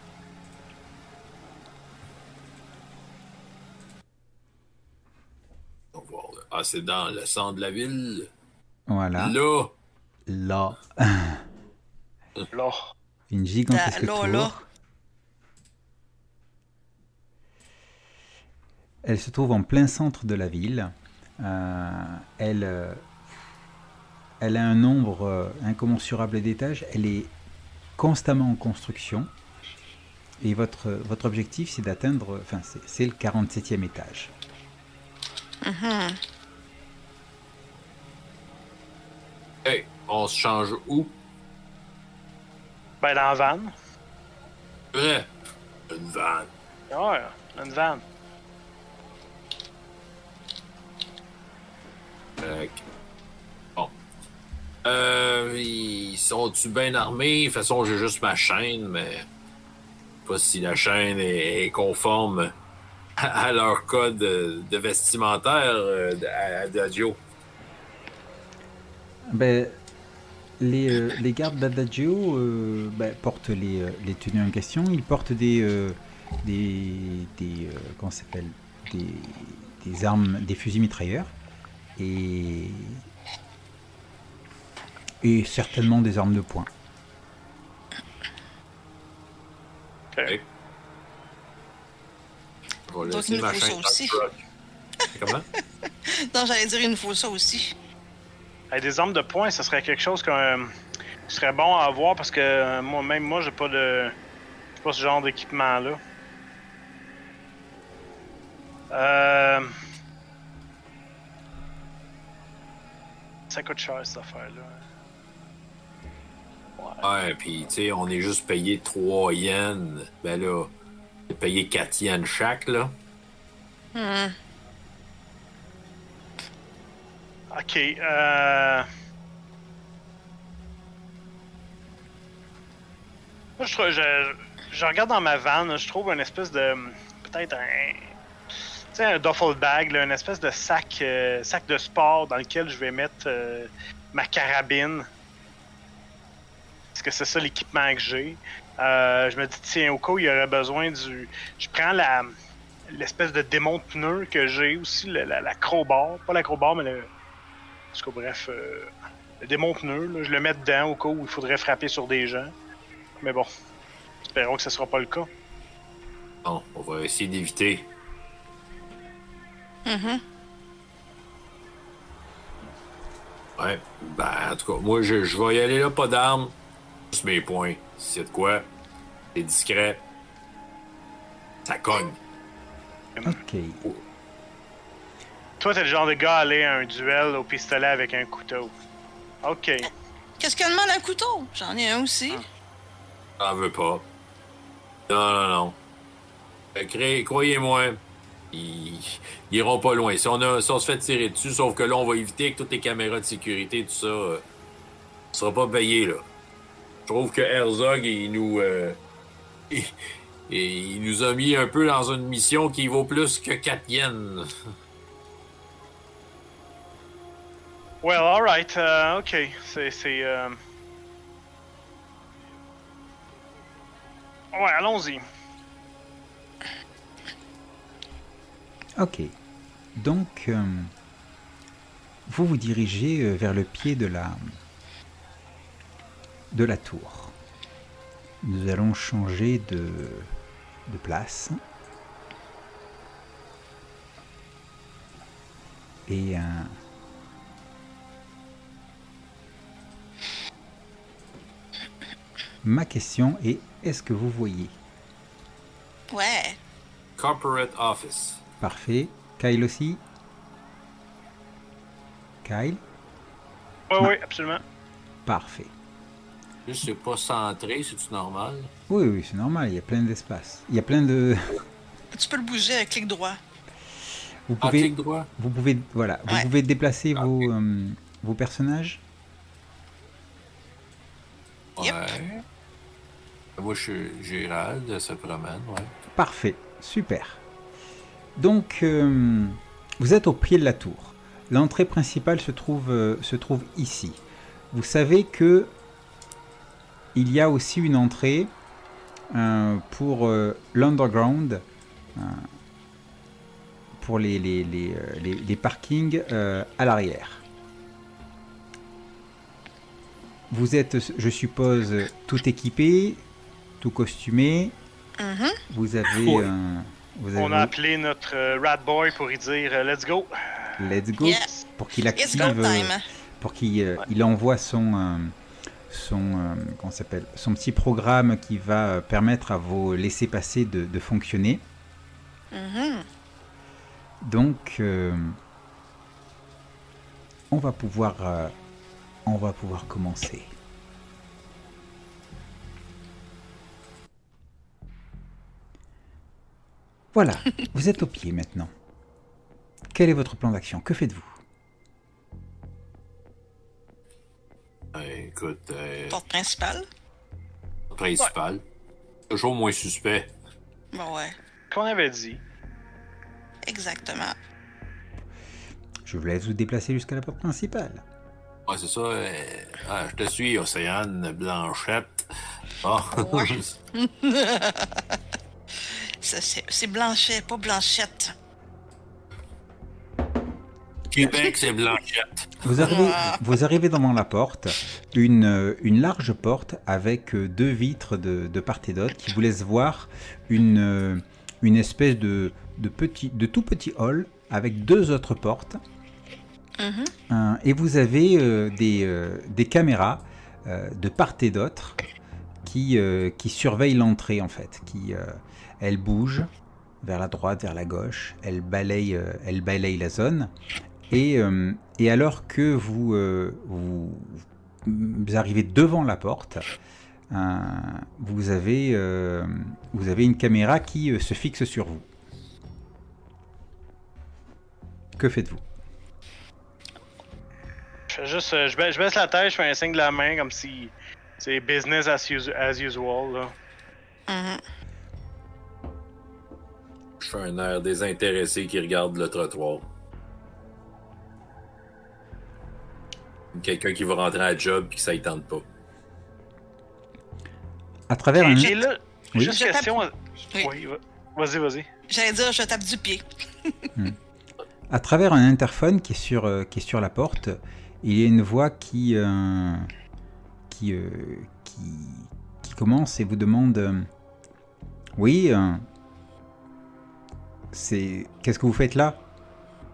On va voir, là. Ah, c'est dans le centre de la ville. Voilà. Là. Là, Là. une gigantesque Là, là, tour. là. Elle se trouve en plein centre de la ville. Euh, elle, euh, elle a un nombre euh, incommensurable d'étages. Elle est constamment en construction. Et votre, votre objectif, c'est d'atteindre... Enfin, c'est, c'est le quarante-septième étage. Mhm. Hey, on se change où? Ben, dans la van. Vrai. Une vanne. Ouais, une van. Fait que- Bon. Euh, ils sont-tu bien armés? De toute façon, j'ai juste ma chaîne, mais... Je sais pas si la chaîne est, est conforme à, à leur code de, de vestimentaire euh, à, à Dadio. Ben, les, euh, les gardes d'Adagio euh, ben, portent les, euh, les tenues en question. Ils portent des... euh, des, des euh, comment ça s'appelle, des, des armes, des fusils mitrailleurs. Et... Et certainement des armes de poing. Okay. On va Donc, laisser il nous ma faut chaîne ça dans aussi. le truck. Comment? Non, j'allais dire, il nous faut ça aussi. Hey, des armes de poing, ça serait quelque chose que, qui serait bon à avoir parce que euh, moi, même moi, j'ai pas de. J'ai pas ce genre d'équipement-là. Euh... Ça coûte cher, cette affaire-là. Ouais, pis tu sais, on est juste payé trois yens. Ben là, on est payé quatre yens chaque, là. Hmm. Ok, euh... Moi, je, trouve, je, je regarde dans ma van, je trouve une espèce de... Peut-être un... Tu sais, un duffel bag, là, une espèce de sac, euh, sac de sport dans lequel je vais mettre euh, ma carabine. Parce que c'est ça l'équipement que j'ai. Euh, je me dis, tiens, au cas où il y aurait besoin du... Je prends la l'espèce de démon de pneu que j'ai aussi, la, la, la crowbar. Pas la crowbar, mais le... En tout cas, bref, euh, le démon pneu, là, je le mets dedans au cas où il faudrait frapper sur des gens. Mais bon, espérons que ce sera pas le cas. Bon, on va essayer d'éviter. Mhm. Ouais. Ben, en tout cas, moi, je, je vais y aller là, pas d'armes. Juste mes points. Si c'est de quoi, c'est discret. Ça cogne. Ok. Toi, t'es le genre de gars à aller à un duel au pistolet avec un couteau. Ok. Qu'est-ce qu'il y a de mal à un couteau? J'en ai un aussi. J'en veux pas. Non, non, non. Fait que, croyez-moi, ils... ils iront pas loin. Si on, a... si on se fait tirer dessus, sauf que là, on va éviter que toutes les caméras de sécurité, tout ça, euh, ne sera pas payé, là. Je trouve que Herzog, il nous... Euh... il... il nous a mis un peu dans une mission qui vaut plus que quatre yens. Well, alright. Uh, ok. C'est... c'est euh... Ouais, allons-y. Ok. Donc, euh, vous vous dirigez euh, vers le pied de la, de la tour. Nous allons changer de, de place. Et... Euh, ma question est, est-ce que vous voyez? Ouais. Corporate Office. Parfait. Kyle aussi? Kyle? Oui, Non. oui, absolument. Parfait. Juste, c'est pas centré, c'est-tu normal? Oui, oui, c'est normal, il y a plein d'espace. Il y a plein de... Tu peux le bouger avec clic droit. Vous Ah, pouvez, clic droit? vous pouvez, voilà, vous Ouais. pouvez déplacer Ah, vos, ok. euh, vos personnages. Yep. Ouais. Moi, je suis Gérald, ça promène, ouais. Parfait, super. Donc, euh, vous êtes au pied de la tour. L'entrée principale se trouve, euh, se trouve ici. Vous savez que il y a aussi une entrée euh, pour euh, l'underground, euh, pour les, les, les, euh, les, les parkings euh, à l'arrière. Vous êtes, je suppose, tout équipé, tout costumé. Mhm. Vous avez, Ouais. euh, vous avez On a appelé notre euh, rat boy pour y dire euh, let's go. Let's go, Yes. pour qu'il It's active, go euh, time. pour qu'il euh, Ouais. il envoie son, euh, son, euh, comment ça s'appelle, son petit programme qui va euh, permettre à vos laissez-passer de, de fonctionner. Mhm. Donc, euh, on va pouvoir, euh, on va pouvoir commencer. Voilà, vous êtes au pied maintenant. Quel est votre plan d'action? Que faites-vous? Ouais, écoute, euh, Porte principale. principal. Toujours moins suspect. Bon, ouais. Qu'on avait dit. Exactement. Je vous laisse vous déplacer jusqu'à la porte principale. Ouais, c'est ça. euh, ah, je te suis, Océane Blanchette. Ah. Ouais. Ça, c'est c'est Blanchet, pas Blanchette. Québec, c'est Blanchette. Vous arrivez, Ah. vous arrivez devant la porte, une, euh, une large porte avec euh, deux vitres de, de part et d'autre qui vous laissent voir une, euh, une espèce de, de, petit, de tout petit hall avec deux autres portes. Mhm. Euh, et vous avez euh, des, euh, des caméras euh, de part et d'autre qui, euh, qui surveillent l'entrée en fait. Qui, euh, elles bougent vers la droite, vers la gauche, elles balayent, euh, elles balayent la zone. Et, euh, et alors que vous, euh, vous, vous arrivez devant la porte, euh, vous, avez, euh, vous avez une caméra qui euh, se fixe sur vous. Que faites-vous? Je fais juste, euh, je, ba- je baisse la tête, je fais un signe de la main comme si c'est business as, us- as usual. Là. Mhm. Je fais un air désintéressé qui regarde le trottoir. Quelqu'un qui va rentrer à la job et que ça ne tente pas. À travers un... Et, et là, Oui. juste Je tape- question. Oui. Oui, va- vas-y, vas-y. J'allais dire, je tape du pied. À travers un interphone qui est sur, euh, qui est sur la porte, il y a une voix qui, euh, qui, euh, qui, qui commence et vous demande euh, oui, euh, c'est qu'est-ce que vous faites là?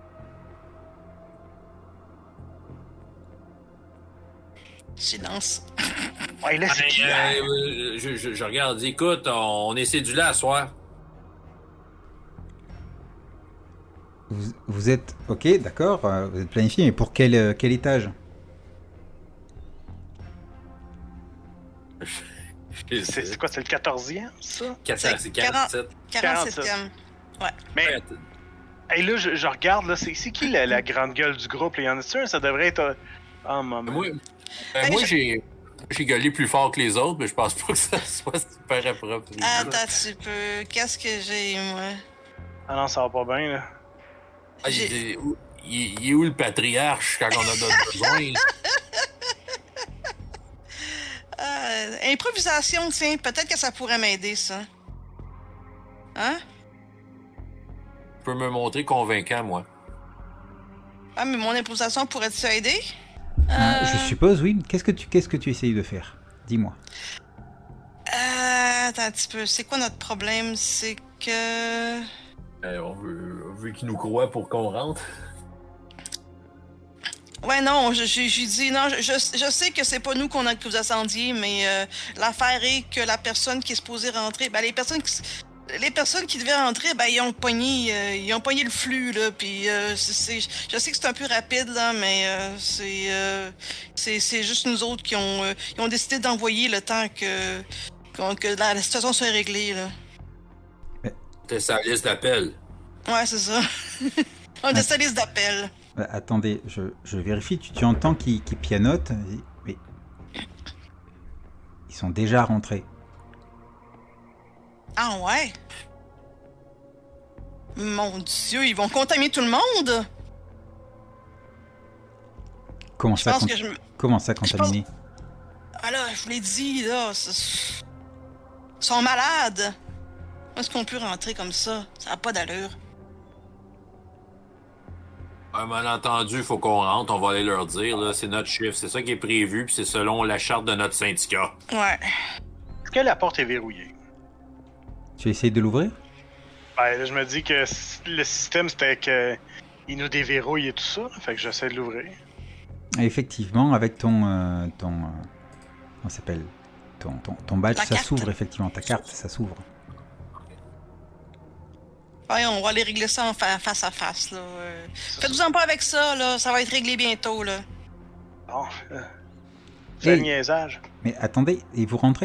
Silence. Ouais, là, c'est Hey, qui, euh, hein? euh, je, je, je regarde, dis, écoute, on, on est cédulés à soir. Vous, vous êtes... Ok, d'accord, euh, vous êtes planifié, mais pour quel, euh, quel étage? C'est c'est quoi, c'est le quatorzième, ça? C'est c'est quarante-sept. quarante-septième. Mais, hey, là, je, je regarde, là, c'est c'est qui la, la grande gueule du groupe? Il y en a-tu un? Ça devrait être... euh, Oh, maman. Moi, ben, Hey, moi je- j'ai j'ai gueulé plus fort que les autres, mais je pense pas que ça soit super approprié. Attends un petit peu. Qu'est-ce que j'ai, moi? Ah non, ça va pas bien, là. Ah, il, j'ai- est où- il- il est où le patriarche quand on a notre besoin? Euh, improvisation, tiens. Peut-être que ça pourrait m'aider, ça. Hein? Tu peux me montrer convaincant, moi. Ah, mais mon improvisation pourrait-tu aider? Ah, Euh, je suppose, oui. Qu'est-ce que tu, qu'est-ce que tu essayes de faire? Dis-moi. Euh, attends un petit peu. C'est quoi notre problème? C'est que... Euh, on veut, on veut qu'il nous croit pour qu'on rentre. Ouais, non, je- j'ai j'ai dit... Non, je, je, je sais que c'est pas nous qu'on a que vous incendiez, mais euh, l'affaire est que la personne qui est supposée rentrer... Ben, les personnes qui... Les personnes qui devaient rentrer, ben, ils ont pogné, euh, ils ont pogné le flux, là, puis euh, c'est, c'est- je sais que c'est un peu rapide, là, mais euh, c'est, euh, c'est, c'est juste nous autres qui ont, euh, ils ont décidé d'envoyer le temps que, qu'on- que la, la situation soit réglée, là. C'était sa liste d'appels. Ouais, c'est ça. On a sa liste d'appels. Euh, attendez, je, je vérifie. Tu, tu entends qu'ils qu'ils pianotent, mais ils sont déjà rentrés. Ah ouais? Mon Dieu, ils vont contaminer tout le monde? Comment Je ça, pense cont- que je me... comment ça contaminé? Ah là, je vous l'ai dit, là, c'est- ils sont malades. Comment est-ce qu'on peut rentrer comme ça? Ça n'a pas d'allure. Un malentendu, il faut qu'on rentre, on va aller leur dire, là, c'est notre chiffre, c'est ça qui est prévu, puis c'est selon la charte de notre syndicat. Ouais. Est-ce que la porte est verrouillée? Tu essayes de l'ouvrir? Ben, là, je me dis que s- le système, c'était que il nous déverrouille et tout ça. Fait que j'essaie de l'ouvrir. Et effectivement, avec ton... euh, ton euh, comment ça s'appelle? Ton, ton, ton badge, Ta ça carte. s'ouvre, effectivement. Ta carte, ça s'ouvre. Ouais, on va aller régler ça en fa- face à face, là. Euh, Faites-vous-en pas avec ça, là. Ça va être réglé bientôt, là. Bon. euh, C'est Hey. le niaisage. Mais attendez, et vous rentrez?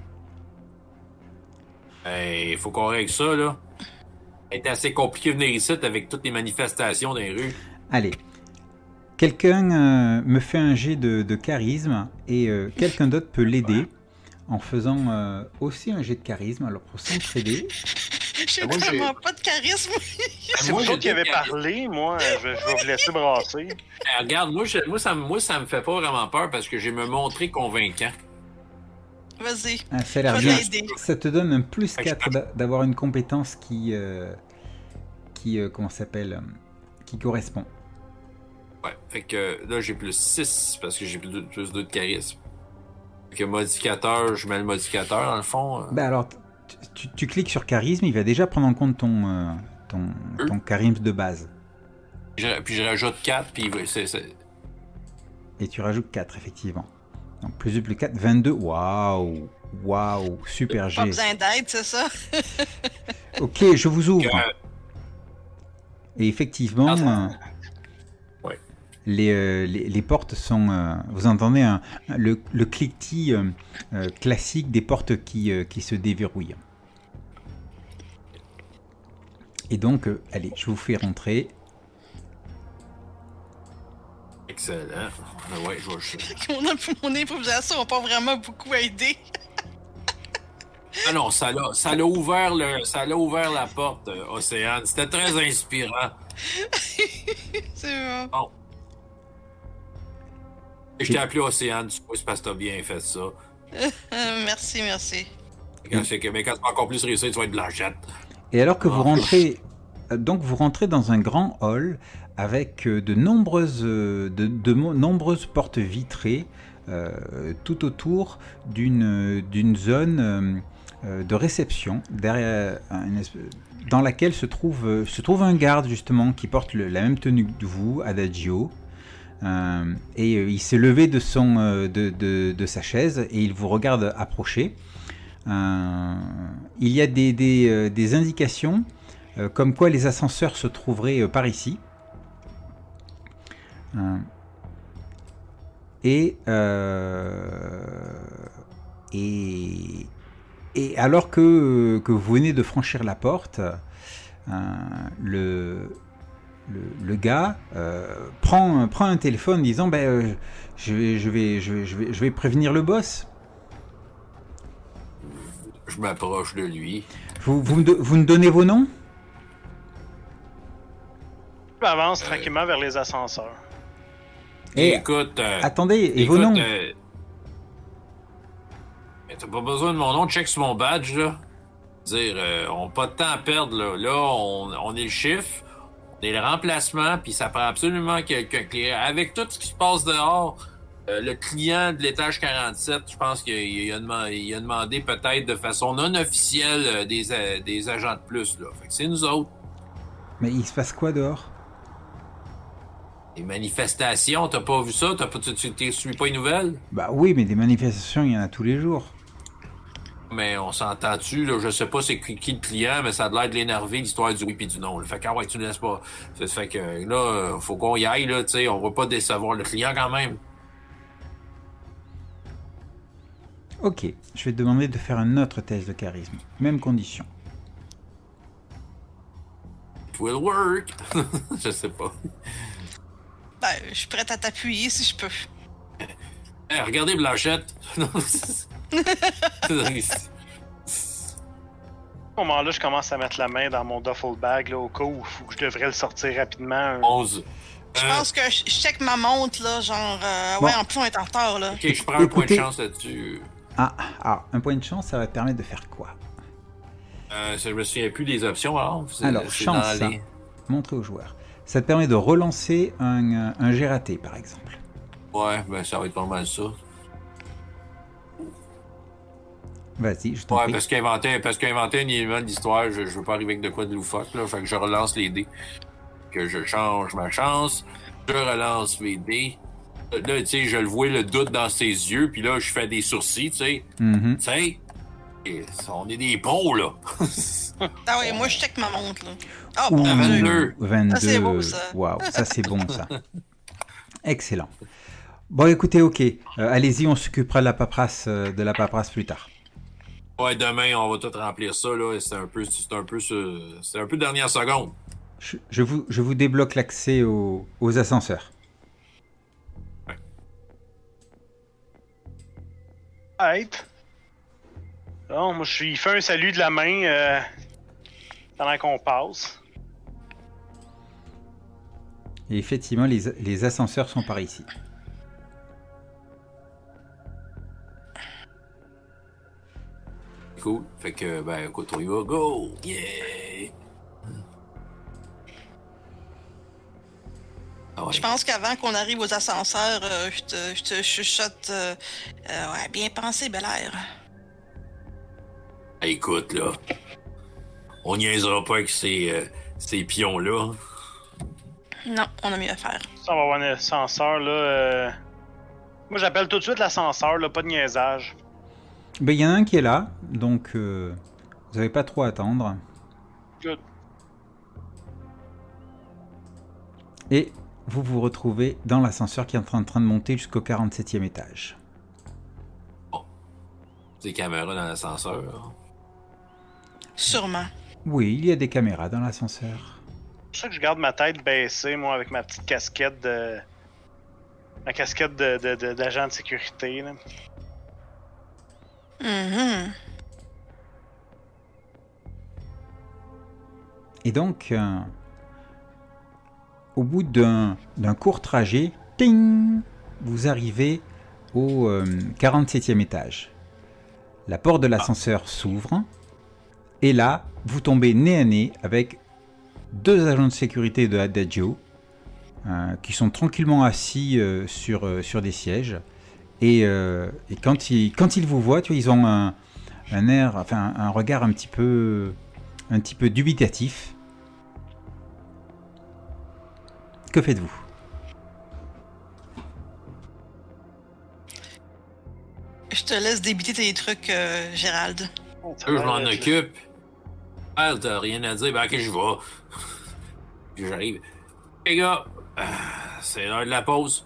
Il faut qu'on règle ça, là. C'est assez compliqué de venir ici avec toutes les manifestations dans les rues. Allez. Quelqu'un euh, me fait un jet de, de charisme et euh, quelqu'un d'autre peut l'aider en faisant euh, aussi un jet de charisme. Alors pour s'entraider, J'ai moi, j'ai- vraiment pas de charisme. C'est moi, vous j'ai autres qui dit avez qu'il y avait- parlé. Moi, euh, je, je vais vous laisser brasser. Eh, regarde, moi, je- moi, ça, me- moi, ça me fait pas vraiment peur parce que je vais me montrer convaincant. Vas-y. ah, ça a l'air Faut bien. l'aider. Ça te donne un plus Fait que je quatre d'a- d'avoir une compétence qui, euh, qui euh, comment ça s'appelle, euh, qui correspond. Ouais, fait que là, j'ai plus six parce que j'ai plus, plus deux de charisme. Fait que modificateur, je mets le modificateur dans le fond. euh. Ben alors, tu, tu- tu cliques sur charisme, il va déjà prendre en compte ton, euh, ton, ton charisme de base. Je- puis je rajoute quatre, puis c'est, c'est- Et tu rajoutes quatre, effectivement. Donc plus deux plus quatre, vingt-deux. Waouh! Waouh! Super Pas G. besoin d'aide, c'est ça? Ok, je vous ouvre. Euh, Et effectivement, Attends. euh, Ouais. les, euh, les, les portes sont... euh, vous entendez un- le, le cliquetis euh, euh, classique des portes qui, euh, qui se déverrouillent. Et donc, euh, allez, je vous fais rentrer. excellent. Ah ouais, je vois. je- Mon, mon improvisation n'a pas vraiment beaucoup aidé. Ah non, ça l'a, ça l'a ouvert le, ça l'a ouvert la porte, euh, Océane. C'était très inspirant. C'est bon. Et je t'ai appelé Océane, tu sais, c'est parce que t'as bien fait ça. Euh, merci, merci. Quand c'est que, mais quand tu vas encore plus réussir, tu vas être Blanchette. Et alors que Ah. vous rentrez, euh, donc vous rentrez dans un grand hall avec euh, de nombreuses, euh, de, de mo- nombreuses portes vitrées euh, tout autour d'une d'une zone euh, euh, de réception derrière une espèce- dans laquelle se trouve, euh, se trouve un garde justement qui porte le- la même tenue que vous, Adagio. euh, et euh, il s'est levé de, son, euh, de, de, de sa chaise et il vous regarde approcher. Euh, il y a des, des, euh, des indications euh, comme quoi les ascenseurs se trouveraient euh, par ici. Euh, et, euh, et, et alors que, que vous venez de franchir la porte, euh, le, le, le gars euh, prend, prend un téléphone disant ben, euh, je, vais, je, vais, je, vais, je, vais, je vais prévenir le boss. Je m'approche de lui. Vous, vous, me, vous me donnez vos noms? Je m'avance euh... tranquillement vers les ascenseurs. Et écoute, euh, attendez, et écoute, vos noms? Euh, t'as pas besoin de mon nom, check sur mon badge, là. Dire, euh, on n'a pas de temps à perdre, là. Là, on, on est le chiffre, on est le remplacement, puis ça prend absolument quelqu'un qui... Avec tout ce qui se passe dehors, euh, le client de l'étage quarante-sept, je pense qu'il il a, demandé, il a demandé peut-être de façon non officielle euh, des, euh, des agents de plus, là. Fait que c'est nous autres. Mais il se passe quoi dehors? Des manifestations, t'as pas vu ça? T'as pas, tu, tu, tu suis pas les nouvelles? Bah oui, mais des manifestations, il y en a tous les jours. Mais on s'entend-tu, là, je sais pas c'est qui, qui le client, mais ça a l'air de l'énerver, l'histoire du oui pis du non. Là. Fait que, ah ouais, tu ne laisses pas. Ça fait que là, faut qu'on y aille, là, tu sais, on va pas décevoir le client quand même. Ok, je vais te demander de faire un autre test de charisme. Même condition. It will work! Je sais pas. Ben, je suis prête à t'appuyer si je peux. Hey, regardez Blanchette! À ce moment-là, je commence à mettre la main dans mon duffel bag là, au cas où je devrais le sortir rapidement. onze. Je euh... pense que je check ma montre, là, genre... Euh, bon. Ouais, en plus, on est en retard, là. Ok, je prends un Écoutez... point de chance là-dessus. Ah, ah, un point de chance, ça va te permettre de faire quoi? Euh, je me souviens plus des options, alors. Alors, chance, les... montrer aux joueurs. Ça te permet de relancer un, un G raté, par exemple. Ouais, ben ça va être pas mal ça. Vas-y, je t'en Ouais, prie. parce qu'il a inventé, parce qu'il a inventé un élément d'histoire, je, je veux pas arriver avec de quoi de loufoque, là. Fait que je relance les dés. Que je change ma chance. Je relance mes dés. Là, tu sais, je le vois le doute dans ses yeux, puis là, je fais des sourcils, tu sais. Mm-hmm. Tu sais, on est des pros, là. Ah oui, moi, je check ma montre, là. Ah, Ouh, bon, vingt-deux. vingt-deux. Ça, c'est beau, ça. Waouh, ça, c'est bon, ça. Excellent. Bon, écoutez, ok. Euh, allez-y, on s'occupera de la paperasse, euh, de la paperasse plus tard. Ouais, demain, on va tout remplir ça, là. C'est un peu, c'est un peu, c'est un peu dernière seconde. Je, je, vous, je vous débloque l'accès aux, aux ascenseurs. Right. Bon, moi, je lui fais un salut de la main euh, pendant qu'on passe. Et effectivement, les, les ascenseurs sont par ici. Cool. Fait que, ben, écoute, on y va. Go! Yeah! Ah ouais. Je pense qu'avant qu'on arrive aux ascenseurs, euh, je, te, je te chuchote. Euh, euh, ouais, bien pensé, Bel Air. Écoute, là, on niaisera pas avec ces, euh, ces pions-là. Non, on a mieux à faire. Ça, on va avoir un ascenseur, là. Euh... Moi, j'appelle tout de suite l'ascenseur, là, pas de niaisage. Ben, il y en a un qui est là, donc euh, vous n'avez pas trop à attendre. Good. Et vous vous retrouvez dans l'ascenseur qui est en train, en train de monter jusqu'au quarante-septième étage. Bon. Des caméras dans l'ascenseur. Sûrement. Oui, il y a des caméras dans l'ascenseur. C'est pour ça que je garde ma tête baissée, moi, avec ma petite casquette de... Ma casquette de, de, de, d'agent de sécurité, là. Mm-hmm. Et donc, euh, au bout d'un, d'un court trajet, ting, vous arrivez au euh, quarante-septième étage. La porte de l'ascenseur ah. s'ouvre, et là, vous tombez nez à nez avec deux agents de sécurité de Adagio euh, qui sont tranquillement assis euh, sur, euh, sur des sièges. Et, euh, et quand, ils, quand ils vous voient, tu vois, ils ont un, un air, enfin un regard un petit peu, un petit peu dubitatif. Que faites-vous? je te laisse débiter tes trucs, euh, Gérald. Oh, ça Je va m'en être- occupe. Ah, t'as rien à dire, ben ok, je vais. Puis j'arrive. Les gars, euh, c'est l'heure de la pause.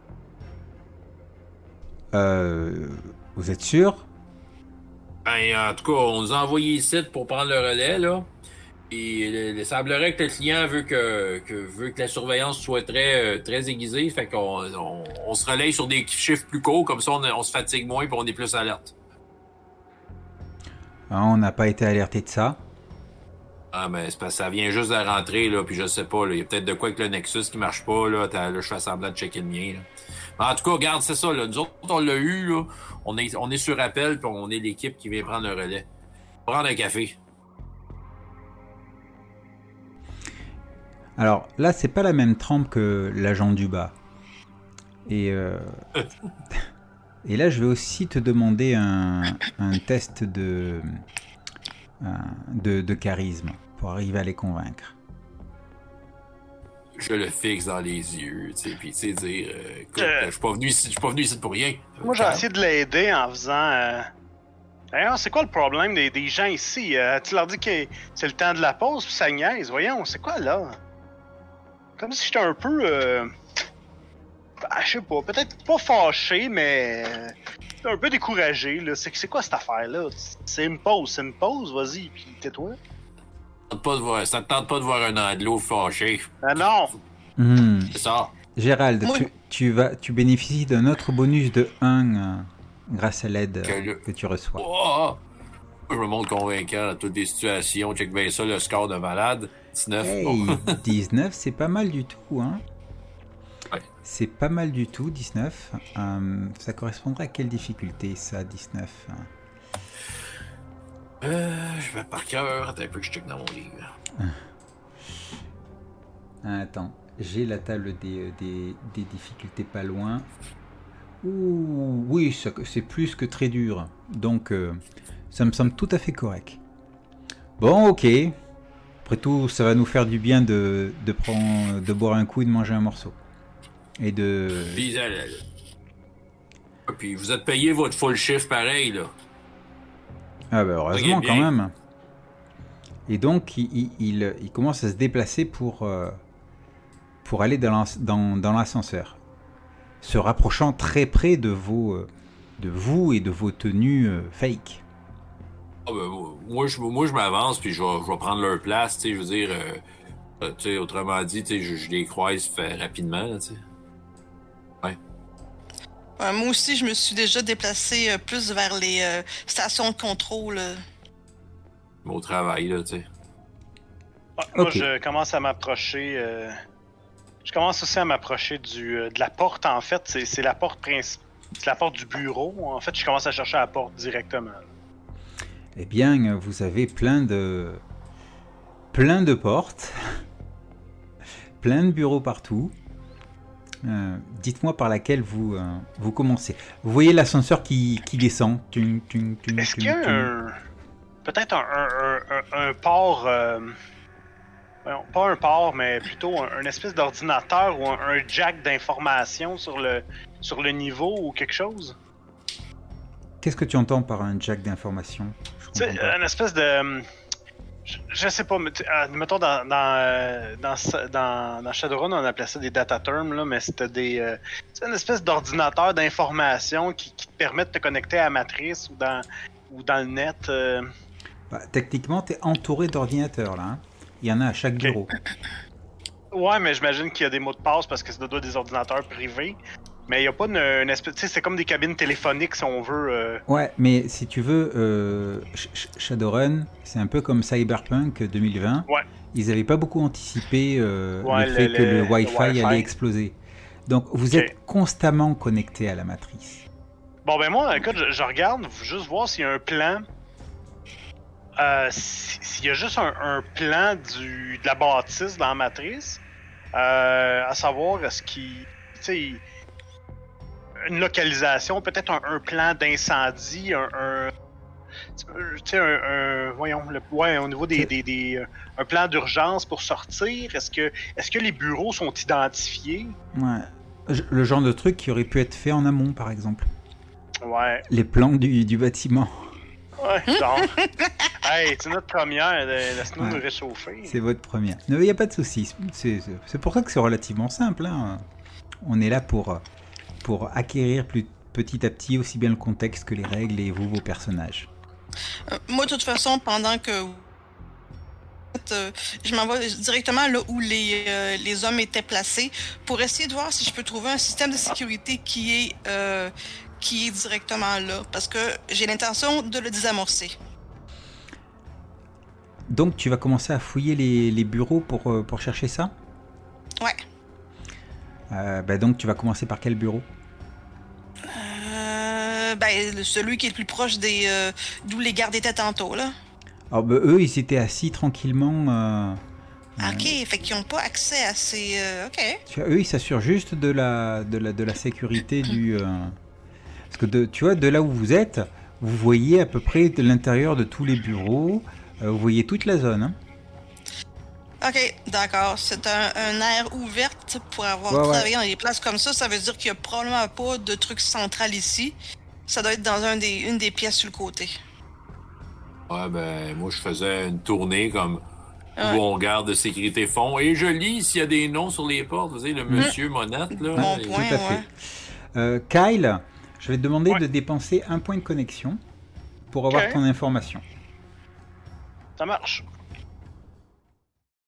Euh, vous êtes sûr? Ben, en tout cas, on nous a envoyé ici pour prendre le relais, là. Et il semblerait que le client veut que, que veut que la surveillance soit très, euh, très aiguisée. Fait qu'on on, on se relaye sur des chiffres plus courts, comme ça on, on se fatigue moins et on est plus alerte. Ah, on n'a pas été alerté de ça. Ah, mais c'est parce que ça vient juste de rentrer, là, puis je sais pas, là. Il y a peut-être de quoi avec le Nexus qui marche pas, là. T'as- Là, je fais semblant de checker le mien, là. Mais en tout cas, regarde, c'est ça, là. Nous autres, on l'a eu, là. On est, on est sur appel, puis on est l'équipe qui vient prendre le relais. Prendre un café. Alors là, c'est pas la même trempe que l'agent du bas. Et, euh, et là, je vais aussi te demander un, un test de, un- de, de charisme pour arriver à les convaincre. Je le fixe dans les yeux, tu sais, puis tu sais, dire, euh, écoute, Euh. je suis pas venu ici, je suis pas venu ici pour rien. Moi, j'ai essayé de l'aider en faisant. Euh... D'ailleurs, c'est quoi le problème des, des gens ici? Euh, tu leur dis que c'est le temps de la pause, puis ça niaise. Voyons, c'est quoi là? Comme si j'étais un peu. Euh... Ah, je sais pas, peut-être pas fâché, mais. euh, un peu découragé, là. C'est, c'est quoi cette affaire-là? C'est une pause, c'est une pause, vas-y, puis tais-toi. Ça te tente pas de voir, ça te tente pas de voir un anglo fâché. Ah non! Hmm. C'est ça. Gérald, Oui. tu, tu, vas, tu bénéficies d'un autre bonus de un euh, grâce à l'aide euh, Que le- que tu reçois. Oh! Je me montre convaincant dans toutes les situations. Check bien ça, le score de malade. dix-neuf. Hey, Bon. dix-neuf, c'est pas mal du tout, hein? Ouais. C'est pas mal du tout, dix-neuf. Euh, ça correspondrait à quelle difficulté, ça, dix-neuf? Euh, je vais par cœur. Attends un peu que je check dans mon livre. Ah, attends, j'ai la table des, euh, des, des difficultés pas loin. Ouh, oui, ça- c'est plus que très dur. Donc, euh, ça me semble tout à fait correct. Bon, ok. Après tout, ça va nous faire du bien de, de, prendre, de boire un coup et de manger un morceau. Et de... Puis, euh, euh, puis vous êtes payé votre full shift pareil, là. Ah bah heureusement Ok, quand bien. même. Et donc il, il, il- il commence à se déplacer pour, euh, pour aller dans, l'as- dans, dans l'ascenseur. Se rapprochant très près de, vos, euh, de vous et de vos tenues euh, fake. Ah ben, moi, je, moi, je m'avance, puis je vais, je vais prendre leur place, tu sais, je veux dire, euh, euh, tu sais, autrement dit, tu sais, je, je les croise fait rapidement, là, tu sais. Ouais, moi aussi, je me suis déjà déplacé euh, plus vers les euh, stations de contrôle. euh. Au travail, là, tu sais. Ouais, moi, Ok. je commence à m'approcher. euh, Je commence aussi à m'approcher du euh, de la porte, en fait. C'est, c'est la porte principale. C'est la porte du bureau. En fait, je commence à chercher la porte directement. Eh bien, vous avez plein de, plein de portes, plein de bureaux partout. Euh, dites-moi par laquelle vous, euh, vous commencez. Vous voyez l'ascenseur qui, qui descend. Tung, tung, tung, Est-ce tung, qu'il y a tung. un. Peut-être un, un, un, un port. euh, voyons, pas un port, mais plutôt un, un espèce d'ordinateur ou un, un jack d'information sur le, sur le niveau ou quelque chose? Qu'est-ce que tu entends par un jack d'information? Je Tu sais, comprends pas. une espèce de. Je, je sais pas, mais tu- euh, mettons dans, dans, euh, dans, sa- dans, dans Shadowrun, on appelait ça des data terms, là, mais c'était des. euh, c'est une espèce d'ordinateur d'information qui, qui te permet de te connecter à la matrice ou dans, ou dans le net. euh. Bah, techniquement, tu es entouré d'ordinateurs là. hein. Il y en a à chaque Ok. bureau. Ouais, mais j'imagine qu'il y a des mots de passe parce que c'est doit des ordinateurs privés. Mais il n'y a pas une, une espèce. Tu sais, c'est comme des cabines téléphoniques si on veut. euh. Ouais, mais si tu veux, euh, Sh- Sh- Shadowrun, c'est un peu comme Cyberpunk deux mille vingt. Ouais. Ils n'avaient pas beaucoup anticipé euh, Ouais, le le- fait que le- le le Wi-Fi, Wi-Fi. allait exploser. Donc, vous Ok. êtes constamment connecté à la matrice. Bon, ben moi, écoute, je, je regarde, juste voir s'il y a un plan. Euh, si- S'il y a juste un, un plan du, de la bâtisse dans la matrice, euh, à savoir, est-ce qu'il. Tu sais, une localisation, peut-être un, un plan d'incendie, un. un tu sais, un, un- Voyons, le, ouais, au niveau des. des, des euh, un plan d'urgence pour sortir. Est-ce que, est-ce que les bureaux sont identifiés? Ouais. Je- Le genre de truc qui aurait pu être fait en amont, par exemple. Ouais. les plans du, du bâtiment. Ouais, donc. Hey, c'est notre première, laisse-nous Ouais. nous réchauffer. C'est votre première. Il n'y a pas de souci. C'est, c'est- c'est pour ça que c'est relativement simple. Hein. On est là pour, pour acquérir plus, petit à petit aussi bien le contexte que les règles et vous, vos personnages. Euh, moi, de toute façon, pendant que euh, je m'en vais directement là où les, euh, les hommes étaient placés pour essayer de voir si je peux trouver un système de sécurité qui est, euh, qui est directement là. Parce que j'ai l'intention de le désamorcer. Donc tu vas commencer à fouiller les, les bureaux pour, euh, pour chercher ça. Ouais. Euh, bah donc tu vas commencer par quel bureau? Euh, ben, le- celui qui est le plus proche des euh, d'où les gardes étaient tantôt, là. Alors bah, eux ils étaient assis tranquillement. euh, Ah, ok, fait qu'ils n'ont pas accès à ces... euh, ok. tu vois, eux ils s'assurent juste de la, de la, de la sécurité du... euh, Parce que de, tu vois, de là où vous êtes, vous voyez à peu près de l'intérieur de tous les bureaux. euh, vous voyez toute la zone. Hein. Ok, d'accord. C'est un, un air ouverte pour avoir Ouais, ouais. travaillé dans des places comme ça. Ça veut dire qu'il n'y a probablement pas de truc central ici. Ça doit être dans un des, une des pièces sur le côté. Ouais, ben, moi, je faisais une tournée comme Ouais. où on garde de sécurité fond. Et je lis s'il y a des noms sur les portes. Vous savez, le monsieur Monette, là. Bon et- point. Tout à fait. ouais. Euh, Kyle, je vais te demander Ouais. de dépenser un point de connexion pour avoir Ok. ton information. Ça marche.